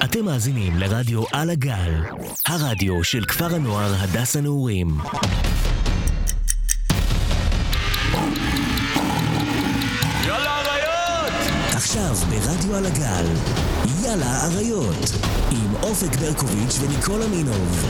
אתם מאזינים לרדיו על הגל, הרדיו של כפר הנוער הדס הנעורים. יאללה אריות! עכשיו ברדיו על הגל, יאללה אריות, עם אופק ברקוביץ' וניקול אמינוב.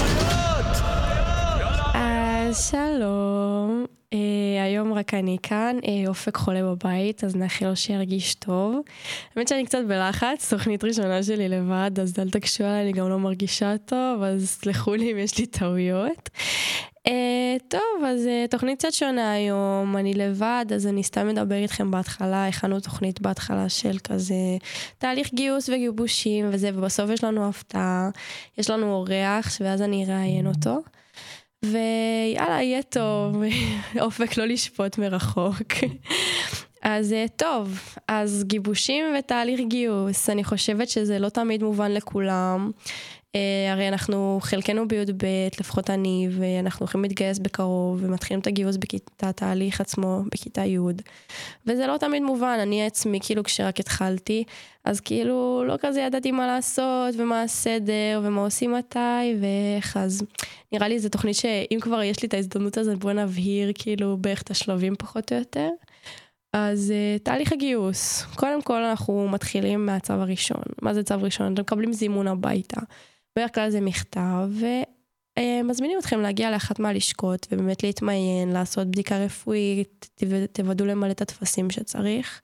שלום, היום רק אני כאן, אופק חולה בבית, אז נאחל לו שירגיש טוב. האמת שאני קצת בלחץ, תוכנית ראשונה שלי לבד, אז אל תקשו עליי, אני גם לא מרגישה טוב, אז סלחו לי אם יש לי טעויות. טוב, אז תוכנית קצת שונה היום, אני לבד, אז אני סתם מדבר איתכם בהתחלה, הכנו תוכנית בהתחלה של כזה תהליך גיוס וגיבושים וזה, ובסוף יש לנו הפתעה, יש לנו אורח, ואז אני אראיין אותו. ויאללה, יהיה טוב, אופק לא לשפוט מרחוק. אז טוב, אז גיבושים ותהליך גיוס, אני חושבת שזה לא תמיד מובן לכולם. הרי אנחנו חלקנו בי"ב, לפחות אני, ואנחנו הולכים להתגייס בקרוב, ומתחילים את הגיוס בכיתה, התהליך עצמו בכיתה י'. וזה לא תמיד מובן, אני עצמי, כאילו כשרק התחלתי, אז כאילו לא כזה ידעתי מה לעשות, ומה הסדר, ומה עושים מתי, ואיך, אז נראה לי זו תוכנית שאם כבר יש לי את ההזדמנות הזאת, בוא נבהיר כאילו בערך את השלבים פחות או יותר. אז תהליך הגיוס, קודם כל אנחנו מתחילים מהצו הראשון. מה זה צו ראשון? אתם מקבלים זימון הביתה. בערך כלל זה מכתב, ומזמינים אתכם להגיע לאחת מהלשכות, ובאמת להתמיין, לעשות בדיקה רפואית, תוודאו למלא את התפסים שצריך,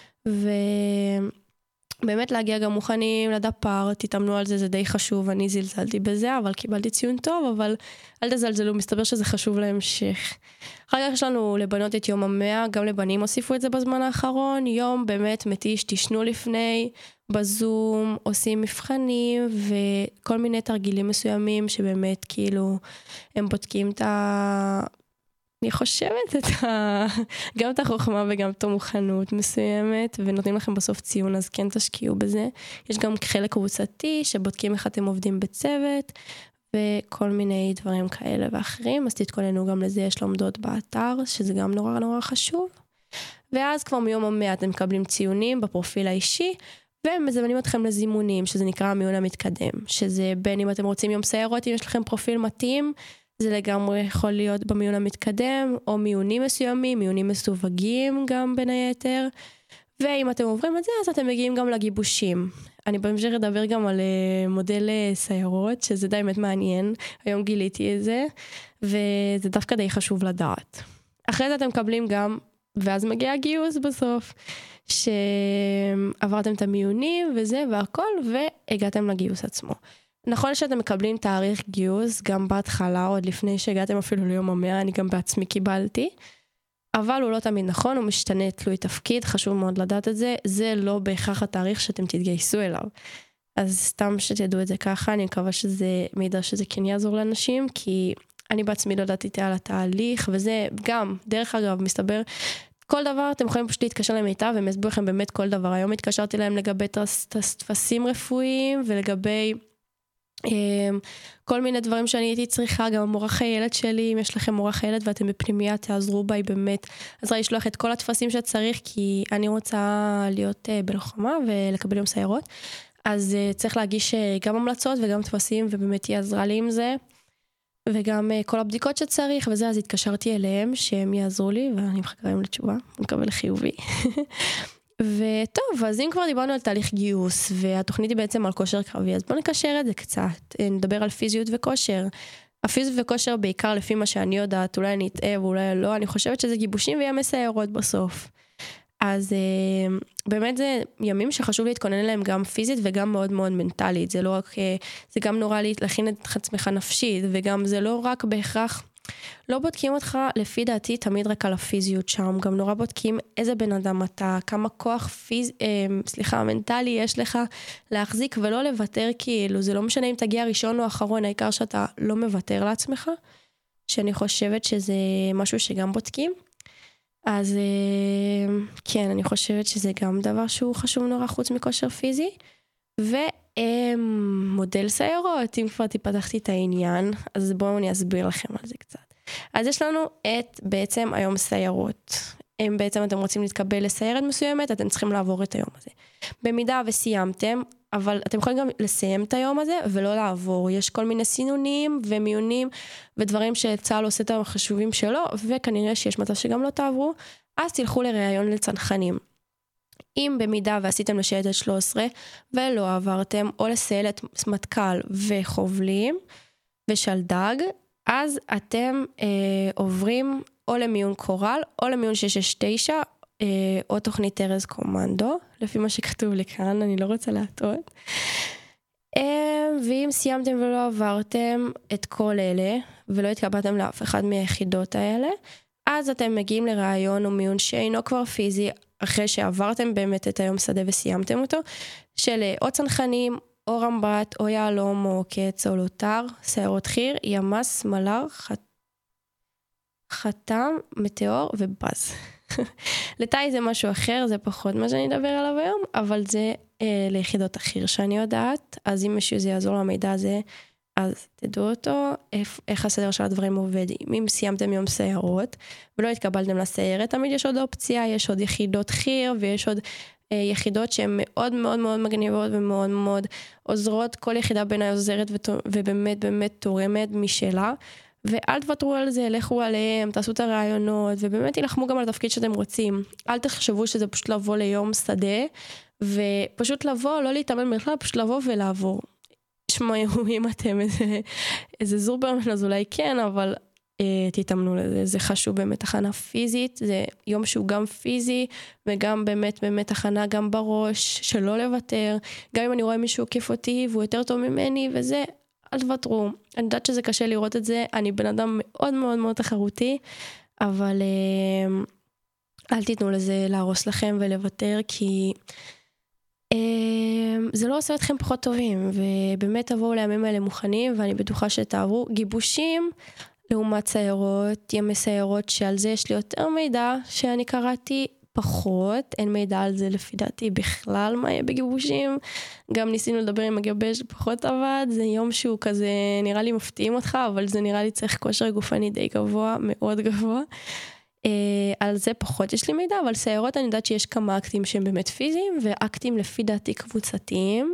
ובאמת להגיע גם מוכנים לדפר, תתאמנו על זה, זה די חשוב, אני זלזלתי בזה, אבל קיבלתי ציון טוב, אבל אל תזלזלו, מסתבר שזה חשוב להמשך. אחר כך יש לנו לבנות את יום ה100, גם לבנים הוסיפו את זה בזמן האחרון, יום באמת מתיש, תשנו לפני, בזום, עושים מבחנים, וכל מיני תרגילים מסוימים, שבאמת כאילו, הם בודקים את אני חושבת גם את החוכמה וגם את המוכנות מסוימת, ונותנים לכם בסוף ציון, אז כן תשקיעו בזה. יש גם חלק קבוצתי, שבודקים איך אתם עובדים בצוות, וכל מיני דברים כאלה ואחרים, אז תתכוננו גם לזה, יש לומדות באתר, שזה גם נורא נורא חשוב. ואז כבר מיום ה100 אתם מקבלים ציונים בפרופיל האישי, ומזמנים אתכם לזימונים, שזה נקרא המיון המתקדם, שזה בין אם אתם רוצים יום סיירות, אם יש לכם פרופיל מתאים, זה לגמרי יכול להיות במיון המתקדם, או מיונים מסוימים, מיונים מסווגים גם בין היתר, ואם אתם עוברים את זה, אז אתם מגיעים גם לגיבושים. אני בהמשך אדבר גם על מודל סיירות, שזה די באמת מעניין, היום גיליתי את זה, וזה דווקא די חשוב לדעת. אחרי זה אתם מקבלים גם, ואז מגיע הגיוס בסוף, שעברתם את המיונים וזה והכל, והגעתם לגיוס עצמו. נכון שאתם מקבלים תאריך גיוס, גם בהתחלה, עוד לפני שהגעתם אפילו ליום ה100, אני גם בעצמי קיבלתי, אבל הוא לא תמיד נכון, הוא משתנה תלוי תפקיד, חשוב מאוד לדעת את זה, זה לא בהכרח התאריך שאתם תתגייסו אליו. אז סתם שתדעו את זה ככה, אני מקווה שזה מידע שזה כן יעזור לאנשים, כי אני בעצמי לא ידעתי על התהליך, וזה גם, דרך אגב, מסתבר, כל דבר אתם יכולים פשוט להתקשר למיטב, והם יסבירו לכם באמת כל דבר. היום התקשרתי להם לגבי תפסים רפואיים, ולגבי כל מיני דברים שאני הייתי צריכה, גם מורח הילד שלי, אם יש לכם מורח הילד ואתם בפנימיה, תעזרו בי באמת, עזרה לשלוח את כל התפסים שצריך, כי אני רוצה להיות בלוחמה ולקבל יום סיירות, אז צריך להגיש גם המלצות וגם תפסים, ובאמת היא עזרה לי עם זה, וגם כל הבדיקות שצריך, וזה, אז התקשרתי אליהם, שהם יעזרו לי, ואני מחכה להם לתשובה, אני מקבל לחיובי. וטוב, אז אם כבר דיברנו על תהליך גיוס, והתוכנית היא בעצם על כושר קרבי, אז בואו נקשר את זה קצת, נדבר על פיזיות וכושר. הפיזיות וכושר בעיקר לפי מה שאני יודעת, אולי אני אתאב, אולי לא, אני חושבת שזה גיבושים וימי סיירות בסוף. אז באמת זה ימים שחשוב להתכונן אליהם גם פיזית וגם מאוד מאוד מנטלית, זה לא רק, זה גם נורא להכין את עצמך נפשית, וגם זה לא רק בהכרח, לא בודקים אותך לפי דעתי תמיד רק על הפיזיות שם, גם נורא בודקים איזה בן אדם אתה, כמה כוח מנטלי יש לך להחזיק ולא לוותר, כאילו זה לא משנה אם תגיע ראשון או אחרון, העיקר שאתה לא מוותר לעצמך, שאני חושבת שזה משהו שגם בודקים. אז כן, אני חושבת שזה גם דבר שהוא חשוב נורא חוץ מכושר פיזי, ומודל סיירות, אם כבר תפתחתי את העניין, אז בואו אני אסביר לכם על זה קצת. אז יש לנו את בעצם היום סיירות. אם בעצם אתם רוצים להתקבל לסיירת מסוימת, אתם צריכים לעבור את היום הזה. במידה וסיימתם, אבל אתם יכולים גם לסיים את היום הזה ולא לעבור. יש כל מיני סינונים ומיונים ודברים שצה"ל עושה את החשובים שלו, וכנראה שיש מצב שגם לא תעברו, אז תלכו לראיון לצנחנים. אם במידה ועשיתם לשייטת 13 ולא עברתם, או לסיירת מטכ"ל וחובלים ושלדג, אז אתם עוברים או למיון קורל, או למיון 669, או תוכנית ארז קומנדו, לפי מה שכתוב לי כאן, אני לא רוצה להטעות. ואם סיימתם ולא עברתם את כל אלה, ולא התקבלתם לאף אחד מהיחידות האלה, אז אתם מגיעים לרעיון או מיון שאינו כבר פיזי, אחרי שעברתם באמת את היום שדה וסיימתם אותו, של או צנחנים, או רמב"ט, או יעלום, או קץ, או לוטר, סיירות חי"ר, ימ"ס, מל"ר, חתם, מטאור ובז. לטאי זה משהו אחר, זה פחות מה שאני אדבר עליו היום, אבל זה ליחידות החי"ר שאני יודעת, אז אם מישהו זה יעזור למידע הזה, אז תדעו אותו, איך הסדר של הדברים עובד. אם סיימתם יום סיירות, ולא התקבלתם לסיירת, תמיד יש עוד אופציה, יש עוד יחידות חי"ר, ויש עוד יחידות שהן מאוד מאוד מאוד מגניבות, ומאוד מאוד עוזרות, כל יחידה בעיניי עוזרת, ובאמת באמת תורמת משלה, ואל תוותרו על זה, לכו עליהם, תעשו את הרעיונות, ובאמת תלחמו גם על התפקיד שאתם רוצים. אל תחשבו שזה פשוט לבוא ליום שדה, ופשוט לבוא, לא להתאמן בכלל, פשוט לבוא ולעבור. שמעו, אם אתם איזה זורברמן, אז אולי כן, אבל תתאמנו לזה. זה חשוב באמת הכנה פיזית, זה יום שהוא גם פיזי, וגם באמת באמת הכנה גם בראש, שלא לוותר. גם אם אני רואה מישהו עוקף אותי, והוא יותר טוב ממני, וזה, אל תוותרו. אני יודעת שזה קשה לראות את זה, אני בן אדם מאוד מאוד מאוד תחרותי, אבל אל תיתנו לזה להרוס לכם ולוותר, כי זה לא עושה אתכם פחות טובים, ובאמת תבואו לימים האלה מוכנים, ואני בטוחה שתעברו גיבושים, לעומת סיירות, ימי סיירות, שעל זה יש לי יותר מידע, שאני קראתי פחות, אין מידע על זה לפי דעתי בכלל מה יהיה בגיבושים, גם ניסינו לדבר עם מגבש, פחות עבד, זה יום שהוא כזה, נראה לי מפתיעים אותך, אבל זה נראה לי צריך כושר גופני די גבוה, מאוד גבוה, על זה פחות יש לי מידע, אבל סיירות אני יודעת שיש כמה אקטים שהם באמת פיזיים, ואקטים לפי דעתי קבוצתיים,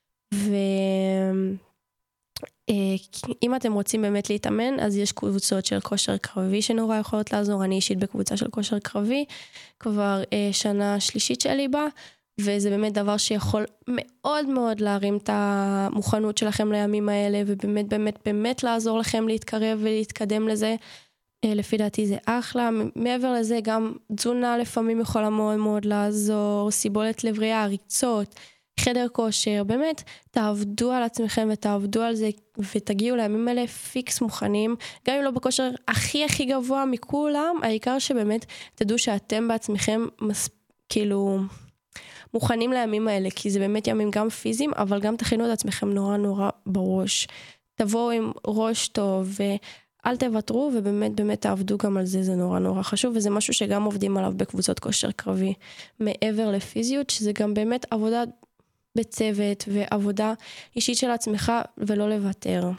אם אתם רוצים באמת להתאמן, אז יש קבוצות של כושר קרבי שנורא יכולות לעזור, אני אישית בקבוצה של כושר קרבי, כבר שנה שלישית שלי בה, וזה באמת דבר שיכול מאוד מאוד להרים את המוכנות שלכם לימים האלה, ובאמת באמת באמת לעזור לכם להתקרב ולהתקדם לזה, לפי דעתי זה אחלה, מעבר לזה גם תזונה לפעמים יכולה מאוד מאוד לעזור, סיבולת לבריאה, ריצות, חדר כושר, באמת תעבדו על עצמכם ותעבדו על זה ותגיעו לימים האלה פיקס מוכנים, גם אם לא בכושר הכי הכי גבוה מכולם, העיקר שבאמת תדעו שאתם בעצמכם כאילו מוכנים לימים האלה, כי זה באמת ימים גם פיזיים, אבל גם תכינו את עצמכם נורא נורא בראש, תבואו עם ראש טוב ואל תוותרו, ובאמת באמת תעבדו גם על זה, זה נורא נורא חשוב, וזה משהו שגם עובדים עליו בקבוצות כושר קרבי, מעבר לפיזיות, שזה גם באמת עבודה בצוות ועבודה אישית של עצמך ולא לוותר.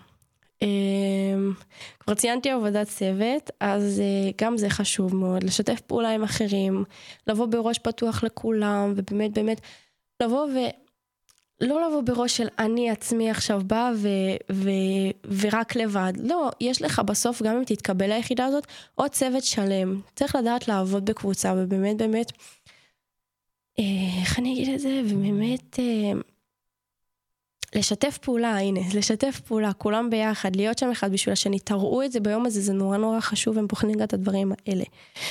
כבר ציינתי עבודת צוות, אז גם זה חשוב מאוד, לשתף פעולה עם אחרים, לבוא בראש פתוח לכולם, ובאמת באמת לבוא לא לבוא בראש של אני עצמי עכשיו בא ורק לבד. לא, יש לך בסוף, גם אם תתקבל ליחידה הזאת, עוד צוות שלם. צריך לדעת לעבוד בקבוצה, ובאמת באמת איך אני אגיד את זה? ובאמת לשתף פעולה, הנה, לשתף פעולה, כולם ביחד, להיות שם אחד בשביל השני, תראו את זה ביום הזה, זה נורא נורא חשוב, הם בוחנים גם את הדברים האלה.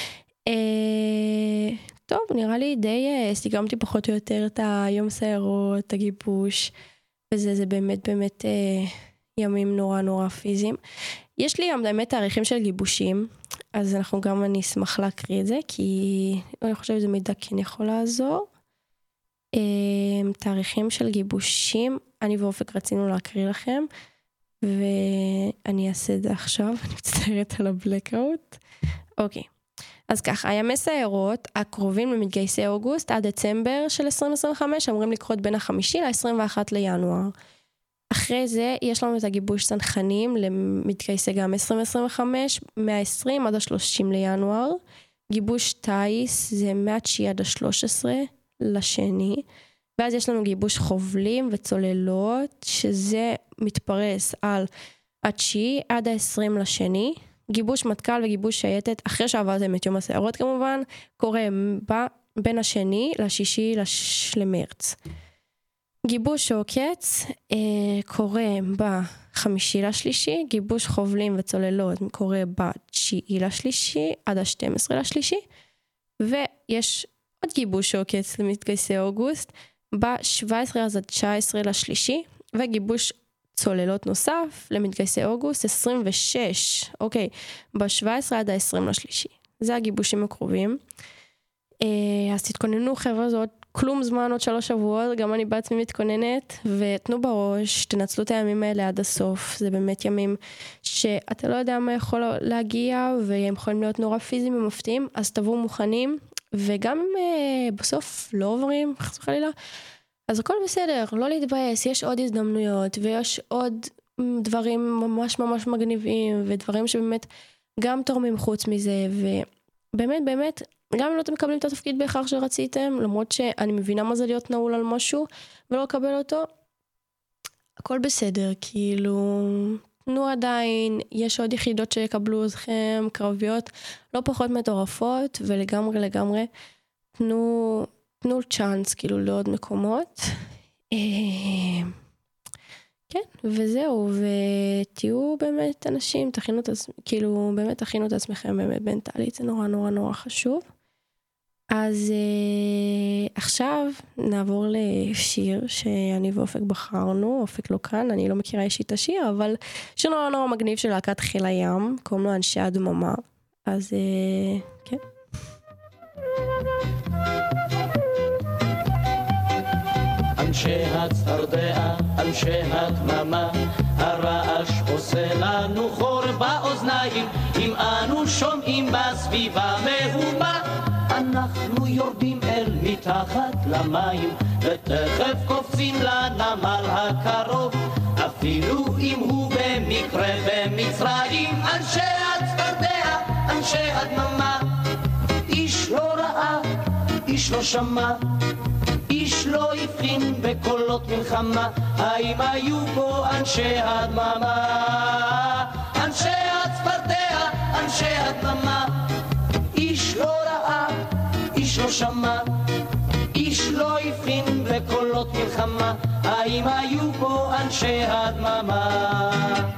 טוב, נראה לי די סיגמתי פחות או יותר את היום סיירות, את הגיבוש, וזה זה באמת באמת ימים נורא נורא פיזיים. יש לי גם באמת תאריכים של גיבושים, אז אני אשמח להקריא את זה, כי אני חושבת שזה מידע כן יכול לעזור. תאריכים של גיבושים, אני ואופק רצינו להקריא לכם, ואני אעשה את זה עכשיו, אני מצטערת על הבלקאוט. אוקיי, אז ככה, הימי סיירות הקרובים למתגייסי אוגוסט עד דצמבר של 2025, אמורים לקרות בין ה-5 ל-21 לינואר. אחרי זה יש לנו את הגיבוש צנחנים למתגייסי גם 2025, 120 עד ה-30 לינואר. גיבוש טייס זה מה-9 עד ה-13 לשני. ואז יש לנו גיבוש חובלים וצוללות, שזה מתפרס על התשיעי עד ה-20 לשני. גיבוש מטכ"ל וגיבוש שייטת, אחרי שעברתם את יום הסערות כמובן, קורה בין השני לשישי למרץ. גיבוש עוקץ קורה בחמישי לשלישי, גיבוש חובלים וצוללות קורה בתשיעי לשלישי עד ה-12 לשלישי, ויש עוד גיבוש עוקץ למתגייסי אוגוסט, ב-17 עד 19 לשלישי, וגיבוש צוללות נוסף למתגייסי אוגוסט 26, אוקיי, ב-17 עד ה-20 לשלישי. זה הגיבושים הקרובים. אז תתכוננו חבר'ה, זאת כלום זמן, עוד 3 שבועות, גם אני בעצמי מתכוננת, ותנו בראש, תנצלו את הימים האלה עד הסוף, זה באמת ימים שאתה לא יודע מה יכול להגיע, והם יכולים להיות נורא פיזיים ומפתיעים, אז תבואו מוכנים, וגם בסוף לא עוברים, חס וחלילה, אז הכל בסדר, לא להתבאס, יש עוד הזדמנויות, ויש עוד דברים ממש ממש מגניבים, ודברים שבאמת גם תורמים חוץ מזה, ובאמת באמת, גם אם לא אתם מקבלים את התפקיד בהכרח שרציתם, למרות שאני מבינה מה זה להיות נעול על משהו, ולא לקבל אותו, הכל בסדר, כאילו, תנו עדיין, יש עוד יחידות שיקבלו אתכם, קרביות, לא פחות מטורפות, ולגמרי, תנו צ'אנס, כאילו, לעוד מקומות. כן, וזהו, ותהיו באמת אנשים, כאילו, באמת תכינו את עצמכם באמת מנטלית, זה נורא נורא נורא חשוב. אז עכשיו נעבור לשיר שאני ואופק בחרנו, אופק לא כאן, אני לא מכירה אישית את השיר, אבל שיר נורא נורא מגניב של להקת חיל הים, קוראים לו אנשי הדממה, אז כן. אנשי הצפרדע, אנשי הדממה, הרעש עושה לנו חור באוזניים, אם אנו שומעים בסביבה מהומה, אנחנו יורדים אל מתחת למים, ותכף קופצים לנמל הקרוב, אפילו אם הוא במקרה במצרים. אנשי הצפרדע, אנשי הדממה, איש לא ראה, איש לא שמע, איש לא הבחין בקולות מלחמה, האם היו פה אנשי הדממה? אנשי הצפרדע, אנשי הדממה, איש לא ראה, איש לא שמע, איש לא הבחין בקולות מלחמה, האם היו פה אנשי הדממה?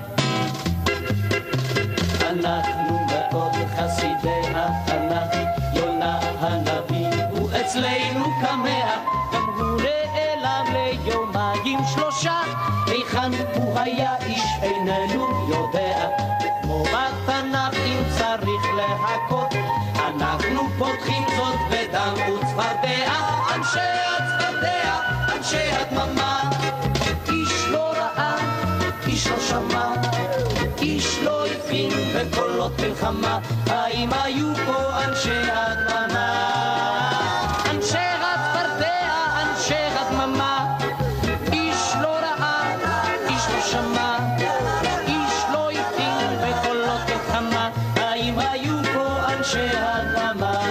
אנחנו מאוד חסידי התנ"ך, יונה הנביא הוא אצלנו כמאה, גם הוא נעלם ליומיים 3, היכן הוא היה איש איננו יודע, כמו בתנ"ך אם צריך להכות, אנחנו פותחים זאת בדם וצפרדע. אנשי הצפרדע, אנשי הדממה, איש לא ראה, איש לא שמע, איש לא הבחין בקולות מלחמה, האם היו פה אנשי הדממה? אנשי הצפרדע, אנשי הדממה, איש לא ראה, איש לא שמע, איש לא הבחין בקולות מלחמה, האם היו פה אנשי הדממה?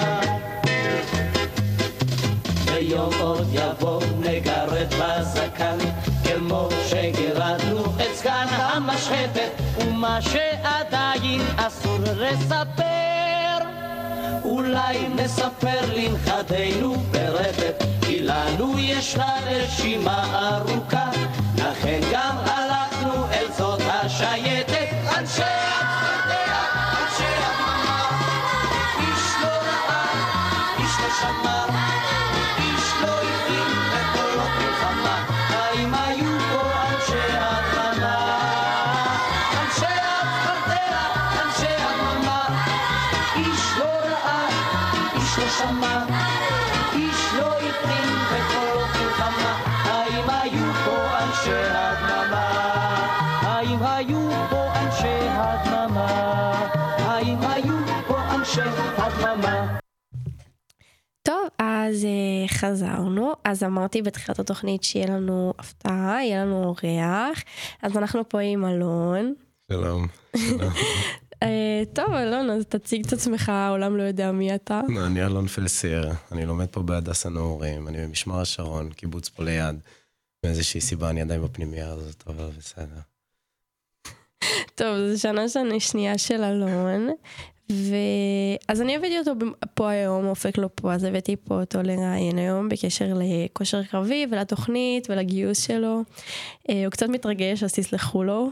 ויום עוד יבוא נגרד בזקן, כמו שגירדנו את סגן המשחטת, ומה שעדיין אסור לספר, אולי נספר לנכדינו ברבת, כי לנו ישנה רשימה ארוכה, לכן גם הלכנו אל זאת השייטת. אנשי הצפרדע, אנשי הדממה, איש לא ראה, איש לא שמע, איש לא הבחין בקולות מלחמה, האם היו פה אנשי הדממה? אנשי הצפרדע, אנשי הדממה, איש לא ראה, איש לא שמע, איש לא הבחין בקולות מלחמה, האם היו פה אנשי הדממה? האם היו פה אנשי הדממה? האם היו פה אנשי הדממה? טוב, אז חזרנו, אז אמרתי בתחילת התוכנית שיהיה לנו הפתעה, יהיה לנו אורח, אז אנחנו פה עם אלון. שלום. טוב, אלון, אז תציג את עצמך, העולם לא יודע מי אתה. אני אלון פלסיר, אני לומד פה בהדסה נעורים, אני במשמר השרון, קיבוץ פה ליד. מאיזושהי סיבה אני עדיין בפנימייה הזאת, אבל בסדר. טוב, זו שנה שנייה של אלון, אז אני הבאתי אותו פה היום, אופק לא פה, אז הבאתי פה אותו לראיין היום בקשר לכושר קרבי ולתוכנית ולגיוס שלו. הוא קצת מתרגש, אז תסלחו לו.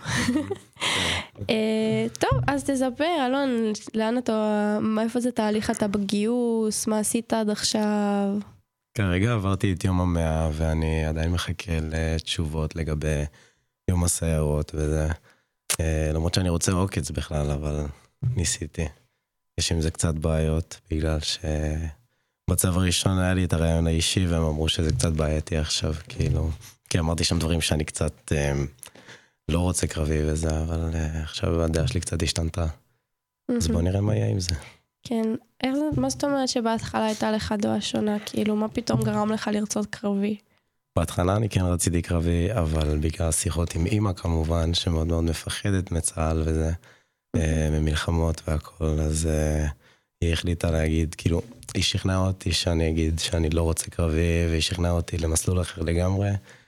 טוב, אז תספר, אלון, לאן אתה, איפה זה תהליך אתה בגיוס, מה עשית עד עכשיו? כרגע עברתי את יום 100, ואני עדיין מחכה לתשובות לגבי יום הסיירות וזה. למרות שאני רוצה עוקץ בכלל, אבל ניסיתי. יש עם זה קצת בעיות, בגלל שבצו הראשון היה לי את הרעיון האישי, והם אמרו שזה קצת בעייתי עכשיו, כאילו, כי אמרתי שם דברים שאני קצת לא רוצה קרבי וזה, אבל עכשיו הדעה שלי קצת השתנתה. אז בוא נראה מה יהיה עם זה. כן, מה זאת אומרת שבהתחלה הייתה לך דעה שונה, כאילו, מה פתאום גרם לך לרצות קרבי? בהתחלה אני כן רציתי קרבי, אבל בגלל שיחות עם אמא כמובן, שמאוד מאוד מפחדת מצה"ל וזה, ממלחמות והכל, אז היא החליטה להגיד, כאילו, היא שכנעה אותי שאני אגיד שאני לא רוצה קרבי, והיא שכנעה אותי למסלול אחר לגמרי,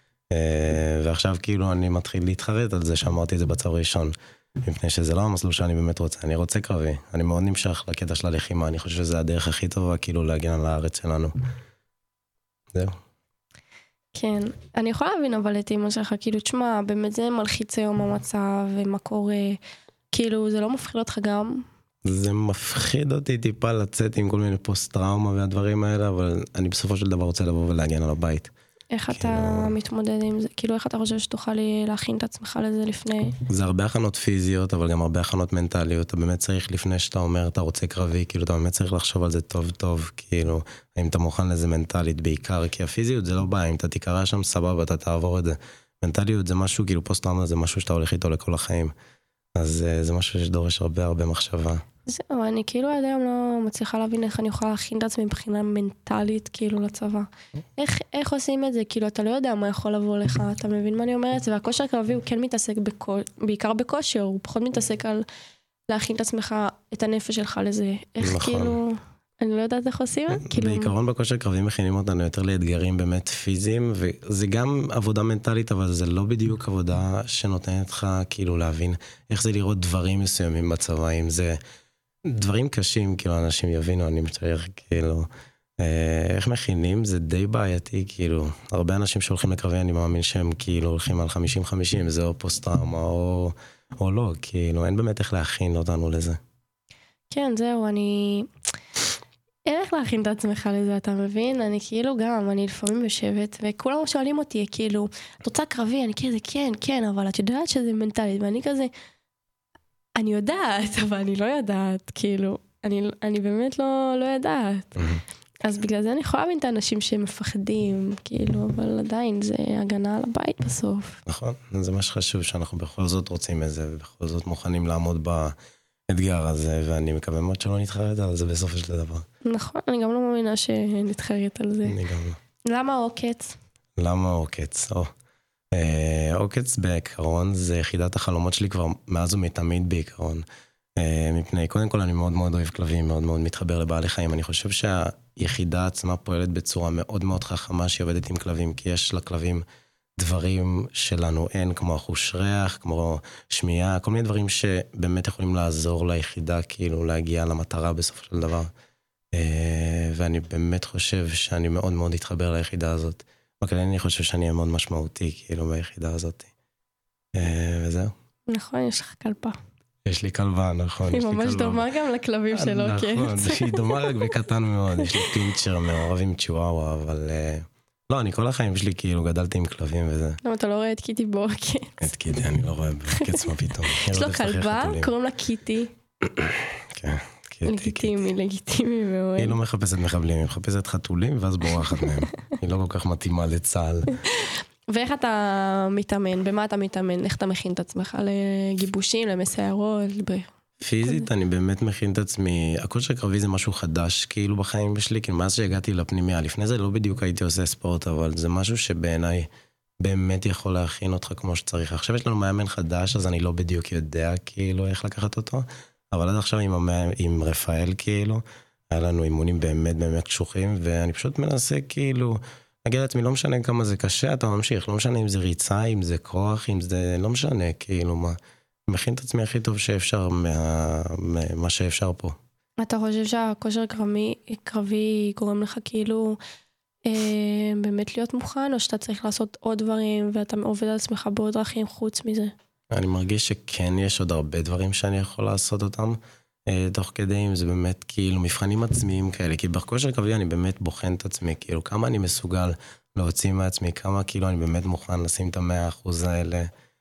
ועכשיו כאילו אני מתחיל להתחרט על זה שאמרתי את זה בצו ראשון, מפני שזה לא המסלול שאני באמת רוצה, אני רוצה קרבי, אני מאוד נמשך לקטע של הלחימה, אני חושב שזה הדרך הכי טובה, כאילו להגן על הארץ שלנו. זהו. כן, אני יכולה להבין אבל את אמא שלך, כאילו, תשמע, באמת זה מלחיץ היום המצב ומה קורה, כאילו, זה לא מפחיד אותך גם? זה מפחיד אותי טיפה לצאת עם כל מיני פוסט-טראומה והדברים האלה, אבל אני בסופו של דבר רוצה לבוא ולהגן על הבית. איך אתה מתמודד עם זה? כאילו, איך אתה חושב שתוכל להכין את עצמך לזה לפני? זה הרבה הכנות פיזיות, אבל גם הרבה הכנות מנטליות. אתה באמת צריך, לפני שאתה אומר, אתה רוצה קרבי, כאילו, אתה באמת צריך לחשוב על זה טוב טוב, כאילו, האם אתה מוכן לזה מנטלית בעיקר, כי הפיזיות זה לא בעיה, אם אתה תיקרא שם סבבה, אתה תעבור את זה. מנטליות זה משהו, כאילו, פוסט-טראומה זה משהו שאתה הולך איתו לכל החיים. אז זה משהו שדורש הרבה מחשבה. זהו, אני כאילו עד היום לא מצליחה להבין איך אני יכולה להכין את עצמי מבחינה מנטלית, כאילו, לצבא. איך עושים את זה? כאילו, אתה לא יודע מה יכול לבוא לך, אתה מבין מה אני אומרת? והכושר קרבי הוא כן מתעסק בעיקר בכושר, הוא פחות מתעסק על להכין את עצמך, את הנפש שלך לזה. איך כאילו, אני לא יודעת איך עושים? בעיקרון בכושר קרבי מכינים אותנו יותר לאתגרים באמת פיזיים, וזה גם עבודה מנטלית, אבל זה לא בדיוק עבודה שנותנת לך כאילו להבין איך זה לראות דברים מסוימים בצבא, אם זה דברים קשים, כאילו אנשים יבינו, אני מצליח כאילו, איך מכינים, זה די בעייתי, כאילו, הרבה אנשים שהולכים לקרבי, אני מאמין שהם כאילו הולכים על 50-50, זה או פוסט-טראומה או לא, כאילו, אין באמת איך להכין אותנו לזה. כן, זהו, אין איך להכין את עצמך לזה, אתה מבין? אני כאילו גם, אני לפעמים יושבת, וכולם שואלים אותי, כאילו, את רוצה קרבי? אני כזה, כן, אבל את יודעת שזה מנטלית, ואני כזה, אני יודעת, אבל אני לא יודעת, כאילו, אני באמת לא יודעת. אז בגלל זה אני יכולה להבין את האנשים שמפחדים, כאילו, אבל עדיין זה הגנה על הבית בסוף. נכון, זה מה שחשוב, שאנחנו בכל זאת רוצים את זה, ובכל זאת מוכנים לעמוד באתגר הזה, ואני מקווה מאוד שלא נתחרט על זה בסופו של דבר. נכון, אני גם לא מאמינה שנתחרט על זה. אני גם לא. למה עוקץ? למה עוקץ? עוקץ בעיקרון זה יחידת החלומות שלי כבר מאז ומתמיד בעיקרון. מפני, קודם כל אני מאוד מאוד אוהב כלבים, מאוד מאוד מתחבר לבעלי חיים. אני חושב שהיחידה עצמה פועלת בצורה מאוד מאוד חכמה שהיא עובדת עם כלבים, כי יש לכלבים דברים שלנו אין, כמו החוש ריח, כמו שמיעה, כל מיני דברים שבאמת יכולים לעזור ליחידה, כאילו להגיע למטרה בסופו של דבר. ואני באמת חושב שאני מאוד מאוד אתחבר ליחידה הזאת. בכלל אני חושב שאני אהיה מאוד משמעותי, כאילו, ביחידה הזאת. וזהו. נכון, יש לך כלבה. יש לי כלבה, נכון. היא ממש דומה גם לכלבים שלו, כן. נכון, היא דומה רק בקטן מאוד. יש לי פינצ'ר מעורב עם צ'יוואווה, אבל לא, אני כל החיים שלי כאילו גדלתי עם כלבים וזה. למה אתה לא רואה את קיטי בעוקץ? את קיטי אני לא רואה בעוקץ, מה פתאום. יש לו כלבה, קוראים לה קיטי. כן. לגיטימי מאוד. היא לא מחפשת מחבלים, היא מחפשת חתולים ואז בורחת מהם. היא לא כל כך מתאימה לצה"ל. ואיך אתה מתאמן? במה אתה מתאמן? איך אתה מכין את עצמך לגיבושים, למסיירות? פיזית אני באמת מכין את עצמי. הכושר קרבי זה משהו חדש כאילו בחיים שלי, כאילו מאז שהגעתי לפנימיה. לפני זה לא בדיוק הייתי עושה ספורט, אבל זה משהו שבעיניי באמת יכול להכין אותך כמו שצריך. עכשיו יש לנו מאמן חדש, אז אני לא בדיוק יודע כאילו איך לקחת אותו. אבל עד עכשיו עם רפאל כאילו, היה לנו אימונים באמת באמת קשוחים, ואני פשוט מנסה כאילו, להגיד לעצמי, לא משנה כמה זה קשה, אתה ממשיך, לא משנה אם זה ריצה, אם זה כוח, אם זה, לא משנה, כאילו מה, מכין את עצמי הכי טוב שאפשר מה שאפשר פה. אתה חושב שהכושר קרבי גורם לך כאילו באמת להיות מוכן, או שאתה צריך לעשות עוד דברים, ואתה עובד על עצמך בעוד דרכים חוץ מזה? אני מרגיש שכן יש עוד הרבה דברים שאני יכול לעשות אותם, תוך כדי אם זה באמת כאילו מבחנים עצמיים כאלה, כי בכושר קרבי אני באמת בוחן את עצמי, כאילו כמה אני מסוגל להוציא מעצמי, כמה כאילו אני באמת מוכן לשים את 100% האלה,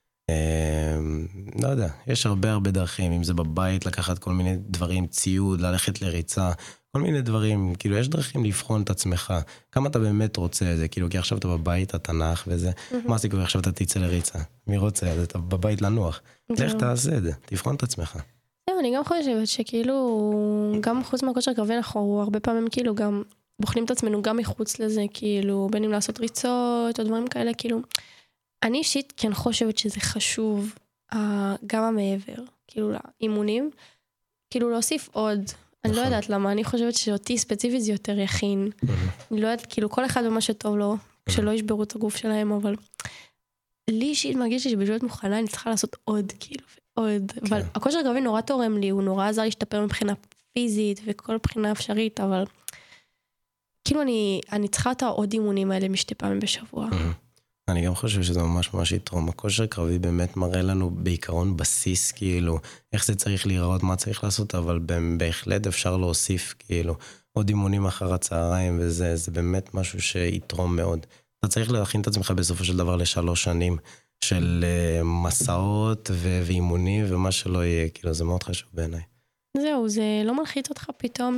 לא יודע, יש הרבה דרכים, אם זה בבית לקחת כל מיני דברים, ציוד, ללכת לריצה, כל מיני דברים, כאילו יש דרכים לבחון את עצמך, כמה אתה באמת רוצה את זה, כאילו כי עכשיו אתה בבית, אתה נח וזה, מה הסיכוי עכשיו אתה תצא לריצה, מי רוצה, אתה בבית לנוח, לך תעשה את זה, תבחון את עצמך. אני גם חושבת שכאילו, גם חוץ מהכושר קרבי אנחנו הרבה פעמים כאילו גם בוחנים את עצמנו גם מחוץ לזה, כאילו בין אם לעשות ריצות או דברים כאלה, כאילו, אני אישית כן חושבת שזה חשוב, גם המעבר, כאילו לאימונים, כאילו להוסיף עוד, אני לא יודעת למה, אני חושבת שאותי ספציפית זה יותר יכין, אני לא יודעת, כאילו כל אחד במה שטוב לו, כשלא ישברו את הגוף שלהם, אבל לי אישית מרגיש לי שבשביל להיות מוכנה אני צריכה לעשות עוד, כאילו, עוד, אבל הכושר קרבי נורא תורם לי, הוא נורא עזר להשתפר מבחינה פיזית וכל בחינה אפשרית, אבל כאילו אני צריכה את העוד אימונים האלה משתי פעמים בשבוע. אני גם חושב שזה ממש יתרום. הכושר קרבי באמת מראה לנו בעיקרון בסיס, כאילו, איך זה צריך להיראות, מה צריך לעשות, אבל בהחלט אפשר להוסיף, כאילו, עוד אימונים אחר הצהריים, וזה באמת משהו שיתרום מאוד. אתה צריך להכין את עצמך בסופו של דבר ל3 שנים של מסעות ואימונים ומה שלא יהיה, כאילו, זה מאוד חשוב בעיניי. זהו, זה לא מלחיץ אותך פתאום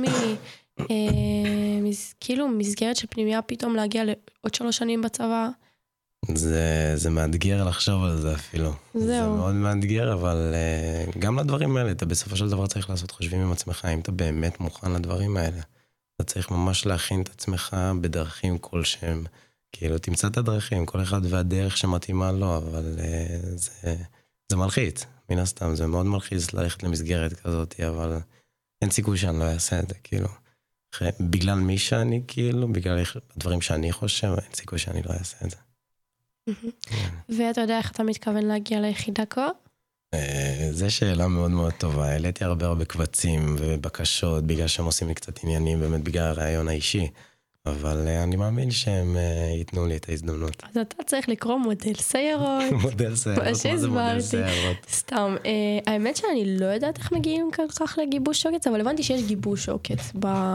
כאילו מסגרת של פנימיה פתאום להגיע לעוד 3 שנים בצבא. זה מאתגר לחשוב על זה אפילו. זה מאוד מאתגר, אבל גם לדברים האלה, אתה בסופו של דבר צריך לעשות חושבים עם עצמך, אם אתה באמת מוכן לדברים האלה. אתה צריך ממש להכין את עצמך בדרכים כלשהם. כאילו, תמצא את הדרכים, כל אחד והדרך שמתאימה לו, אבל זה מלחיץ, מן הסתם, זה מאוד מלחיץ ללכת למסגרת כזאת, אבל אין סיכוי שאני לא אעשה את זה, כאילו. בגלל מי שאני, כאילו, בגלל הדברים שאני חושב, אין סיכוי שאני לא אעשה את זה. ואתה יודע איך אתה מתכוון להגיע ליחידה כבר? זו שאלה מאוד מאוד טובה. העליתי הרבה קבצים ובקשות, בגלל שהם עושים לי קצת עניינים, באמת בגלל הרעיון האישי. אבל אני מאמין שהם ייתנו לי את ההזדמנות. אז אתה צריך לקרוא מודל סיירות. מודל סיירות, מה זה מודל סיירות? סתם, האמת שאני לא יודעת איך מגיעים כך לגיבוש עוקץ, אבל הבנתי שיש גיבוש עוקץ.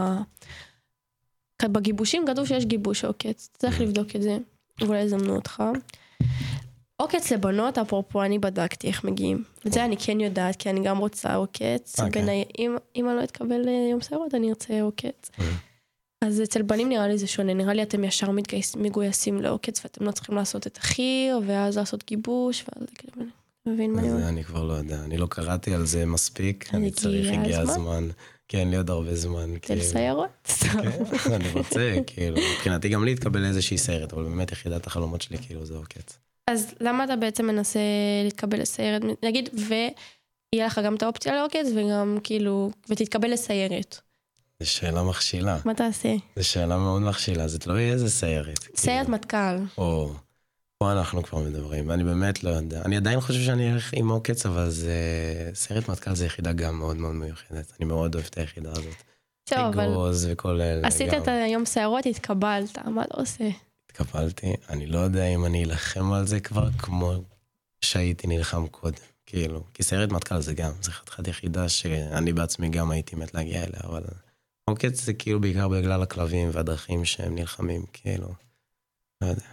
בגיבושים כתוב שיש גיבוש עוקץ, צריך לבדוק את זה. ואולי יזמנו אותך. עוקץ לבנות, אפרופו, אני בדקתי איך מגיעים. וזה אני כן יודעת, כי אני גם רוצה עוקץ. אם אני לא אתקבל ליום סיירות, אני ארצה עוקץ. אז אצל בנים נראה לי זה שונה. נראה לי אתם ישר מגויסים לעוקץ, ואתם לא צריכים לעשות את החיר, ואז לעשות גיבוש, ואז מבין מה אני אומר. אני כבר לא יודע. אני לא קראתי על זה מספיק. אני צריך, הגיע הזמן. כן, לי עוד הרבה זמן. של סיירות? כן, אני רוצה, כאילו, מבחינתי גם להתקבל לאיזושהי סיירת, אבל באמת יחידת החלומות שלי, כאילו, זה עוקץ. אז למה אתה בעצם מנסה להתקבל לסיירת? נגיד, ויהיה לך גם את האופציה לעוקץ, וגם כאילו, ותתקבל לסיירת. זו שאלה מכשילה. מה תעשה? זו שאלה מאוד מכשילה, זה לא יהיה איזה סיירת. סיירת מטכ"ל. פה אנחנו כבר מדברים, ואני באמת לא יודע. אני עדיין חושב שאני אלך עם עוקץ, אבל סיירת מטכ"ל זה יחידה גם מאוד מאוד מיוחדת. אני מאוד אוהב את היחידה הזאת. טוב, אבל וכל אלה. עשית את היום סיירות, התקבלת, מה אתה עושה? התקבלתי, אני לא יודע אם אני אלחם על זה כבר כמו שהייתי נלחם קודם. כאילו, כי סיירת מטכ"ל זה גם, זה חתיכת יחידה שאני בעצמי גם הייתי מת להגיע אליה, אבל עוקץ זה כאילו בעיקר בגלל הכלבים והדרכים שהם נלחמים, כאילו, לא יודע.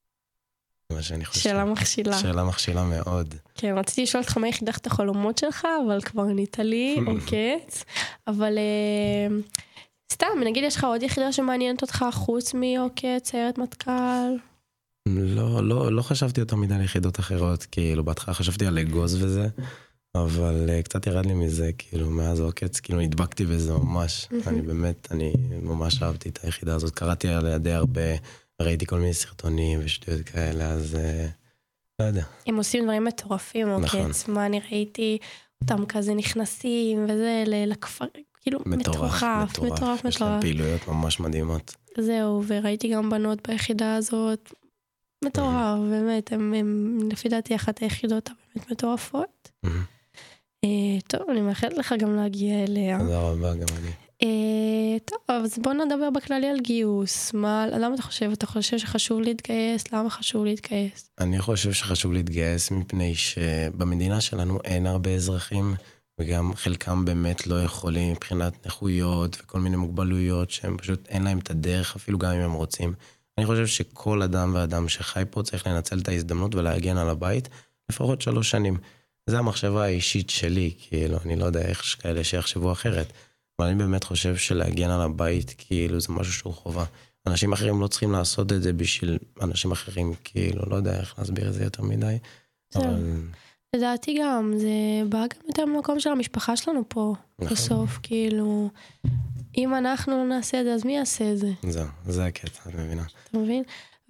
שאלה מכשילה. שאלה מכשילה מאוד. כן, רציתי לשאול אותך מה יחידת את החלומות שלך, אבל כבר ענית לי, עוקץ. אבל סתם, נגיד יש לך עוד יחידה שמעניינת אותך חוץ מעוקץ, סיירת מטכ"ל? לא חשבתי יותר מדי ליחידות אחרות, כאילו בהתחלה חשבתי על אגוז וזה, אבל קצת ירד לי מזה, כאילו מאז עוקץ, כאילו נדבקתי בזה ממש. אני ממש אהבתי את היחידה הזאת, קראתי עליה די הרבה, ראיתי כל מיני סרטונים ושטויות כאלה, אז לא יודע. הם עושים דברים מטורפים, עוקץ. מה אני ראיתי, אותם כזה נכנסים, וזה לכפר, כאילו מטורף. יש להם פעילויות ממש מדהימות. זהו, וראיתי גם בנות ביחידה הזאת, מטורף, באמת, הם לפי דעתי אחת היחידות הבאמת מטורפות. טוב, אני מאחלת לך גם להגיע אליה. תודה רבה, גם אני. טוב, אז בוא נדבר בכללי על גיוס. למה אתה חושב? אתה חושב שחשוב להתגייס? למה חשוב להתגייס? אני חושב שחשוב להתגייס מפני שבמדינה שלנו אין הרבה אזרחים, וגם חלקם באמת לא יכולים מבחינת נכויות וכל מיני מוגבלויות, שהם פשוט אין להם את הדרך, אפילו גם אם הם רוצים. אני חושב שכל אדם ואדם שחי פה צריך לנצל את ההזדמנות ולהגן על הבית לפחות 3 שנים. זה המחשבה האישית שלי, כאילו, אני לא יודע איך כאלה שיחשבו אחרת. אבל אני באמת חושב שלהגן על הבית, כאילו, זה משהו שהוא חובה. אנשים אחרים לא צריכים לעשות את זה בשביל אנשים אחרים, כאילו, לא יודע איך להסביר את זה יותר מדי. לדעתי גם, זה בא גם יותר במקום של המשפחה שלנו פה, בסוף, כאילו, אם אנחנו לא נעשה את זה, אז מי יעשה את זה? זה הקטע, את מבינה. אתה מבין?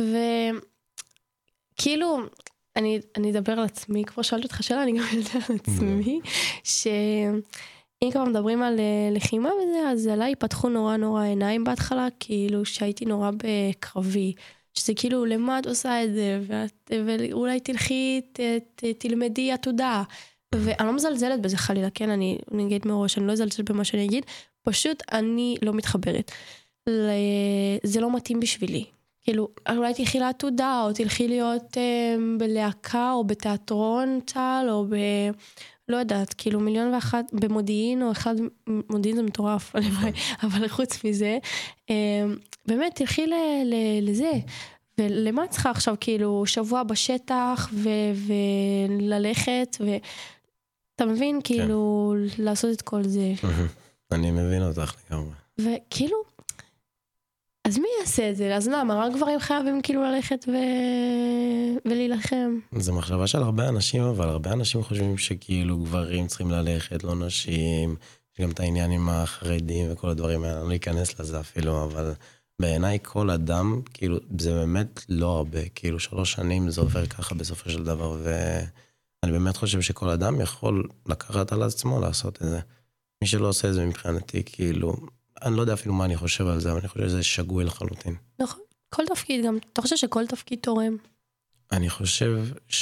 וכאילו, אני אדבר על עצמי, כמו שאלתי אותך שאלה, אני גם אדבר על עצמי, שאם כבר מדברים על לחימה וזה, אז עליי פתחו נורא עיניים בהתחלה, כאילו שהייתי נורא בקרבי, שזה כאילו למה את עושה את זה, ואולי תלכי, תלמדי עתודה, ואני לא מזלזלת בזה חלילה, כן, אני אגיד מראש, אני לא מזלזלת במה שאני אגיד, פשוט אני לא מתחברת, זה לא מתאים בשבילי, כאילו, אולי תלכי לעתודה, או תלכי להיות בלהקה, או בתיאטרון צהל, או לא יודעת, כאילו 1,001,000 במודיעין, או מודיעין זה מטורף, אבל חוץ מזה, באמת תלכי לזה, ולמה צריכה עכשיו, כאילו, שבוע בשטח, וללכת, אתה מבין, כאילו, לעשות את כל זה. אני מבין אותך לגמרי. וכאילו, אז מי יעשה את זה? אז למה? רק גברים חייבים כאילו ללכת ולהילחם. זה מחשבה של הרבה אנשים, אבל הרבה אנשים חושבים שכאילו גברים צריכים ללכת, לא נשים, יש גם את העניין עם החרדים וכל הדברים האלה, אני לא להיכנס לזה אפילו, אבל בעיניי כל אדם, כאילו, זה באמת לא הרבה, כאילו 3 שנים זה עובר ככה בסופו של דבר, ואני באמת חושב שכל אדם יכול לקחת על עצמו לעשות את זה. מי שלא עושה את זה מבחינתי, כאילו, אני לא יודע אפילו מה אני חושב על זה, אבל אני חושב שזה שגוי לחלוטין. נכון, כל תפקיד גם, אתה חושב שכל תפקיד תורם? אני חושב